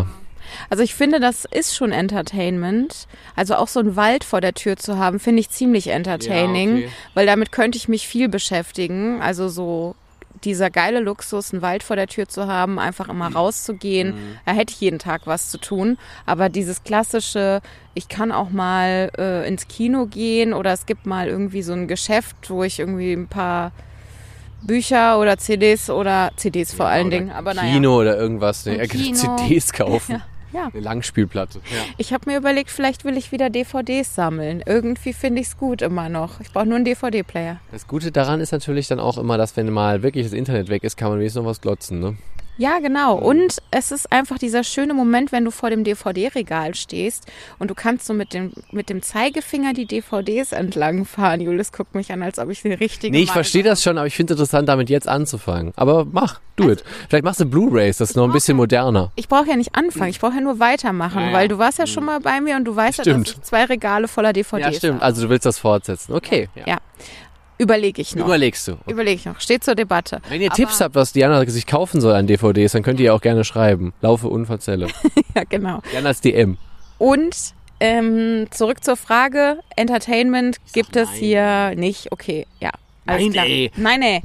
Also ich finde, das ist schon Entertainment. Also auch so einen Wald vor der Tür zu haben, finde ich ziemlich entertaining, Ja, okay. weil damit könnte ich mich viel beschäftigen. Also so dieser geile Luxus, einen Wald vor der Tür zu haben, einfach immer rauszugehen, Mhm. da hätte ich jeden Tag was zu tun. Aber dieses klassische, ich kann auch mal äh, ins Kino gehen oder es gibt mal irgendwie so ein Geschäft, wo ich irgendwie ein paar Bücher oder C Ds oder C Ds vor allen Oder Dingen, aber naja. Kino oder irgendwas. Ne? Ein Er kann Kino. C Ds kaufen. Ja, ja. Eine Langspielplatte. Ja. Ich habe mir überlegt, vielleicht will ich wieder D V Ds sammeln. Irgendwie finde ich es gut immer noch. Ich brauche nur einen D V D-Player. Das Gute daran ist natürlich dann auch immer, dass wenn mal wirklich das Internet weg ist, kann man wenigstens noch was glotzen. Ne? Ja, genau. Und es ist einfach dieser schöne Moment, wenn du vor dem D V D-Regal stehst und du kannst so mit dem, mit dem Zeigefinger die D V Ds entlangfahren. Julius guckt mich an, als ob ich den richtigen Nee, ich Mann verstehe habe. das schon, aber ich finde es interessant, damit jetzt anzufangen. Aber mach, do Also it. Vielleicht machst du Blu-Rays, das ist noch ein bisschen moderner. Ich brauche ja nicht anfangen, ich brauche ja nur weitermachen, Ja, ja. weil du warst ja schon mal bei mir und du weißt ja, Stimmt. dass ich zwei Regale voller D V Ds Ja, stimmt. habe. Also du willst das fortsetzen. Okay. Ja. Ja, überlege ich noch. Überlegst du. Überlege ich noch. Steht zur Debatte. Wenn ihr Aber- Tipps habt, was Diana sich kaufen soll an D V Ds, dann könnt ihr auch gerne schreiben. Laufe Unverzelle. Ja, genau. Dianas D M. Und ähm, zurück zur Frage, Entertainment gibt es nein. hier nicht. Okay, ja. Alles Nein, klar. ey. Nein, ey.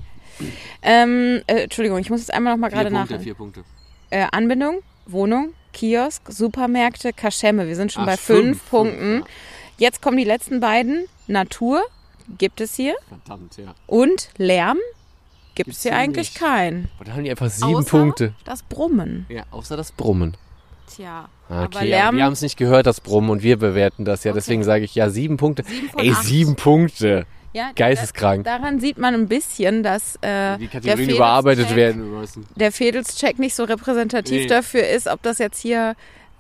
Ähm, äh, Entschuldigung, ich muss jetzt einmal noch mal gerade nach. vier Punkte. Äh, Anbindung, Wohnung, Kiosk, Supermärkte, Kaschemme. Wir sind schon Ach, bei fünf, fünf Punkten. fünf, Jetzt kommen die letzten beiden. Natur gibt es hier. Verdammt, ja. Und Lärm gibt Gibt's es hier hier eigentlich nicht. keinen. Und da haben die einfach sieben Außer Punkte. das Brummen. Ja, außer das Brummen. Tja, Okay, aber aber Lärm... wir haben es nicht gehört, das Brummen, und wir bewerten das ja. Okay. Deswegen sage ich ja, sieben Punkte. Sieben von Ey, acht. sieben Punkte. Ja, Geisteskrank. da- Daran sieht man ein bisschen, dass äh, Die der Kategorien überarbeitet Fädelscheck- werden müssen. der Fädelscheck nicht so repräsentativ Nee. dafür ist, ob das jetzt hier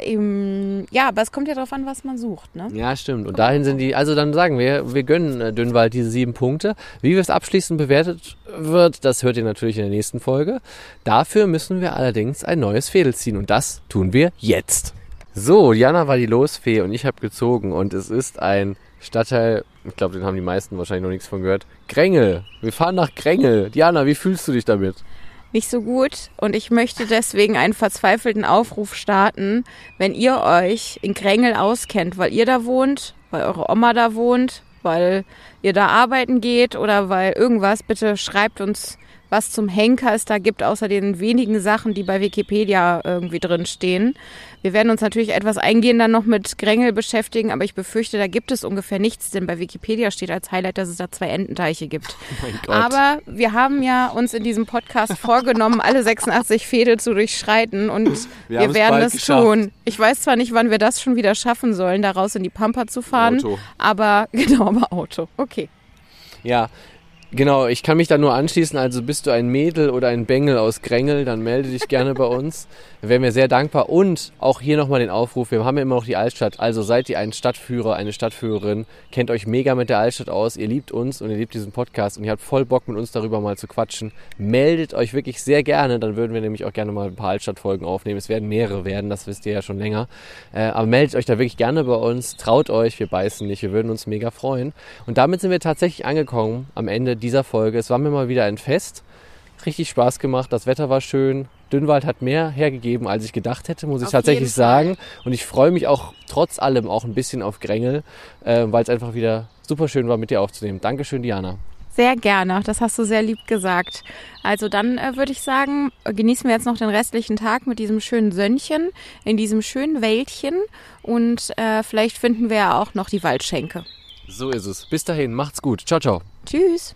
im, ja, aber es kommt ja darauf an, was man sucht, ne? Ja, stimmt. Und dahin sind die, also dann sagen wir, wir gönnen äh, Dünnwald diese sieben Punkte. Wie es abschließend bewertet wird, das hört ihr natürlich in der nächsten Folge. Dafür müssen wir allerdings ein neues Fädel ziehen, und das tun wir jetzt. So, Jana war die Losfee und ich habe gezogen, und es ist ein Stadtteil, ich glaube, den haben die meisten wahrscheinlich noch nichts von gehört. Grängel. Wir fahren nach Grängel. Diana, wie fühlst du dich damit? Nicht so gut, und ich möchte deswegen einen verzweifelten Aufruf starten, wenn ihr euch in Grängel auskennt, weil ihr da wohnt, weil eure Oma da wohnt, weil ihr da arbeiten geht oder weil irgendwas, bitte schreibt uns, was zum Henker es da gibt, außer den wenigen Sachen, die bei Wikipedia irgendwie drin stehen. Wir werden uns natürlich etwas eingehender noch mit Grängel beschäftigen, aber ich befürchte, da gibt es ungefähr nichts, denn bei Wikipedia steht als Highlight, dass es da zwei Ententeiche gibt. Oh mein Gott. Aber wir haben ja uns in diesem Podcast vorgenommen, alle sechsundachtzig Fädel zu durchschreiten, und wir, haben es werden bald es geschafft. tun. Ich weiß zwar nicht, wann wir das schon wieder schaffen sollen, da raus in die Pampa zu fahren, Auto. aber genau, aber Auto. Okay. Ja, genau, ich kann mich da nur anschließen. Also bist du ein Mädel oder ein Bengel aus Grängel, dann melde dich gerne bei uns. Da wären wir sehr dankbar. Und auch hier nochmal den Aufruf, wir haben ja immer noch die Altstadt. Also seid ihr ein Stadtführer, eine Stadtführerin, kennt euch mega mit der Altstadt aus, ihr liebt uns und ihr liebt diesen Podcast und ihr habt voll Bock, mit uns darüber mal zu quatschen. Meldet euch wirklich sehr gerne, dann würden wir nämlich auch gerne mal ein paar Altstadtfolgen aufnehmen. Es werden mehrere werden, das wisst ihr ja schon länger. Äh, aber meldet euch da wirklich gerne bei uns, traut euch, wir beißen nicht, wir würden uns mega freuen. Und damit sind wir tatsächlich angekommen am Ende dieser Folge. Es war mir mal wieder ein Fest. Richtig Spaß gemacht, das Wetter war schön. Dünnwald hat mehr hergegeben, als ich gedacht hätte, muss ich Auf tatsächlich jeden Fall. sagen. Und ich freue mich auch trotz allem auch ein bisschen auf Grängel, äh, weil es einfach wieder super schön war, mit dir aufzunehmen. Dankeschön, Diana. Sehr gerne, das hast du sehr lieb gesagt. Also dann äh, würde ich sagen, genießen wir jetzt noch den restlichen Tag mit diesem schönen Sönnchen, in diesem schönen Wäldchen, und äh, vielleicht finden wir ja auch noch die Waldschenke. So ist es. Bis dahin, macht's gut. Ciao, ciao. Tschüss.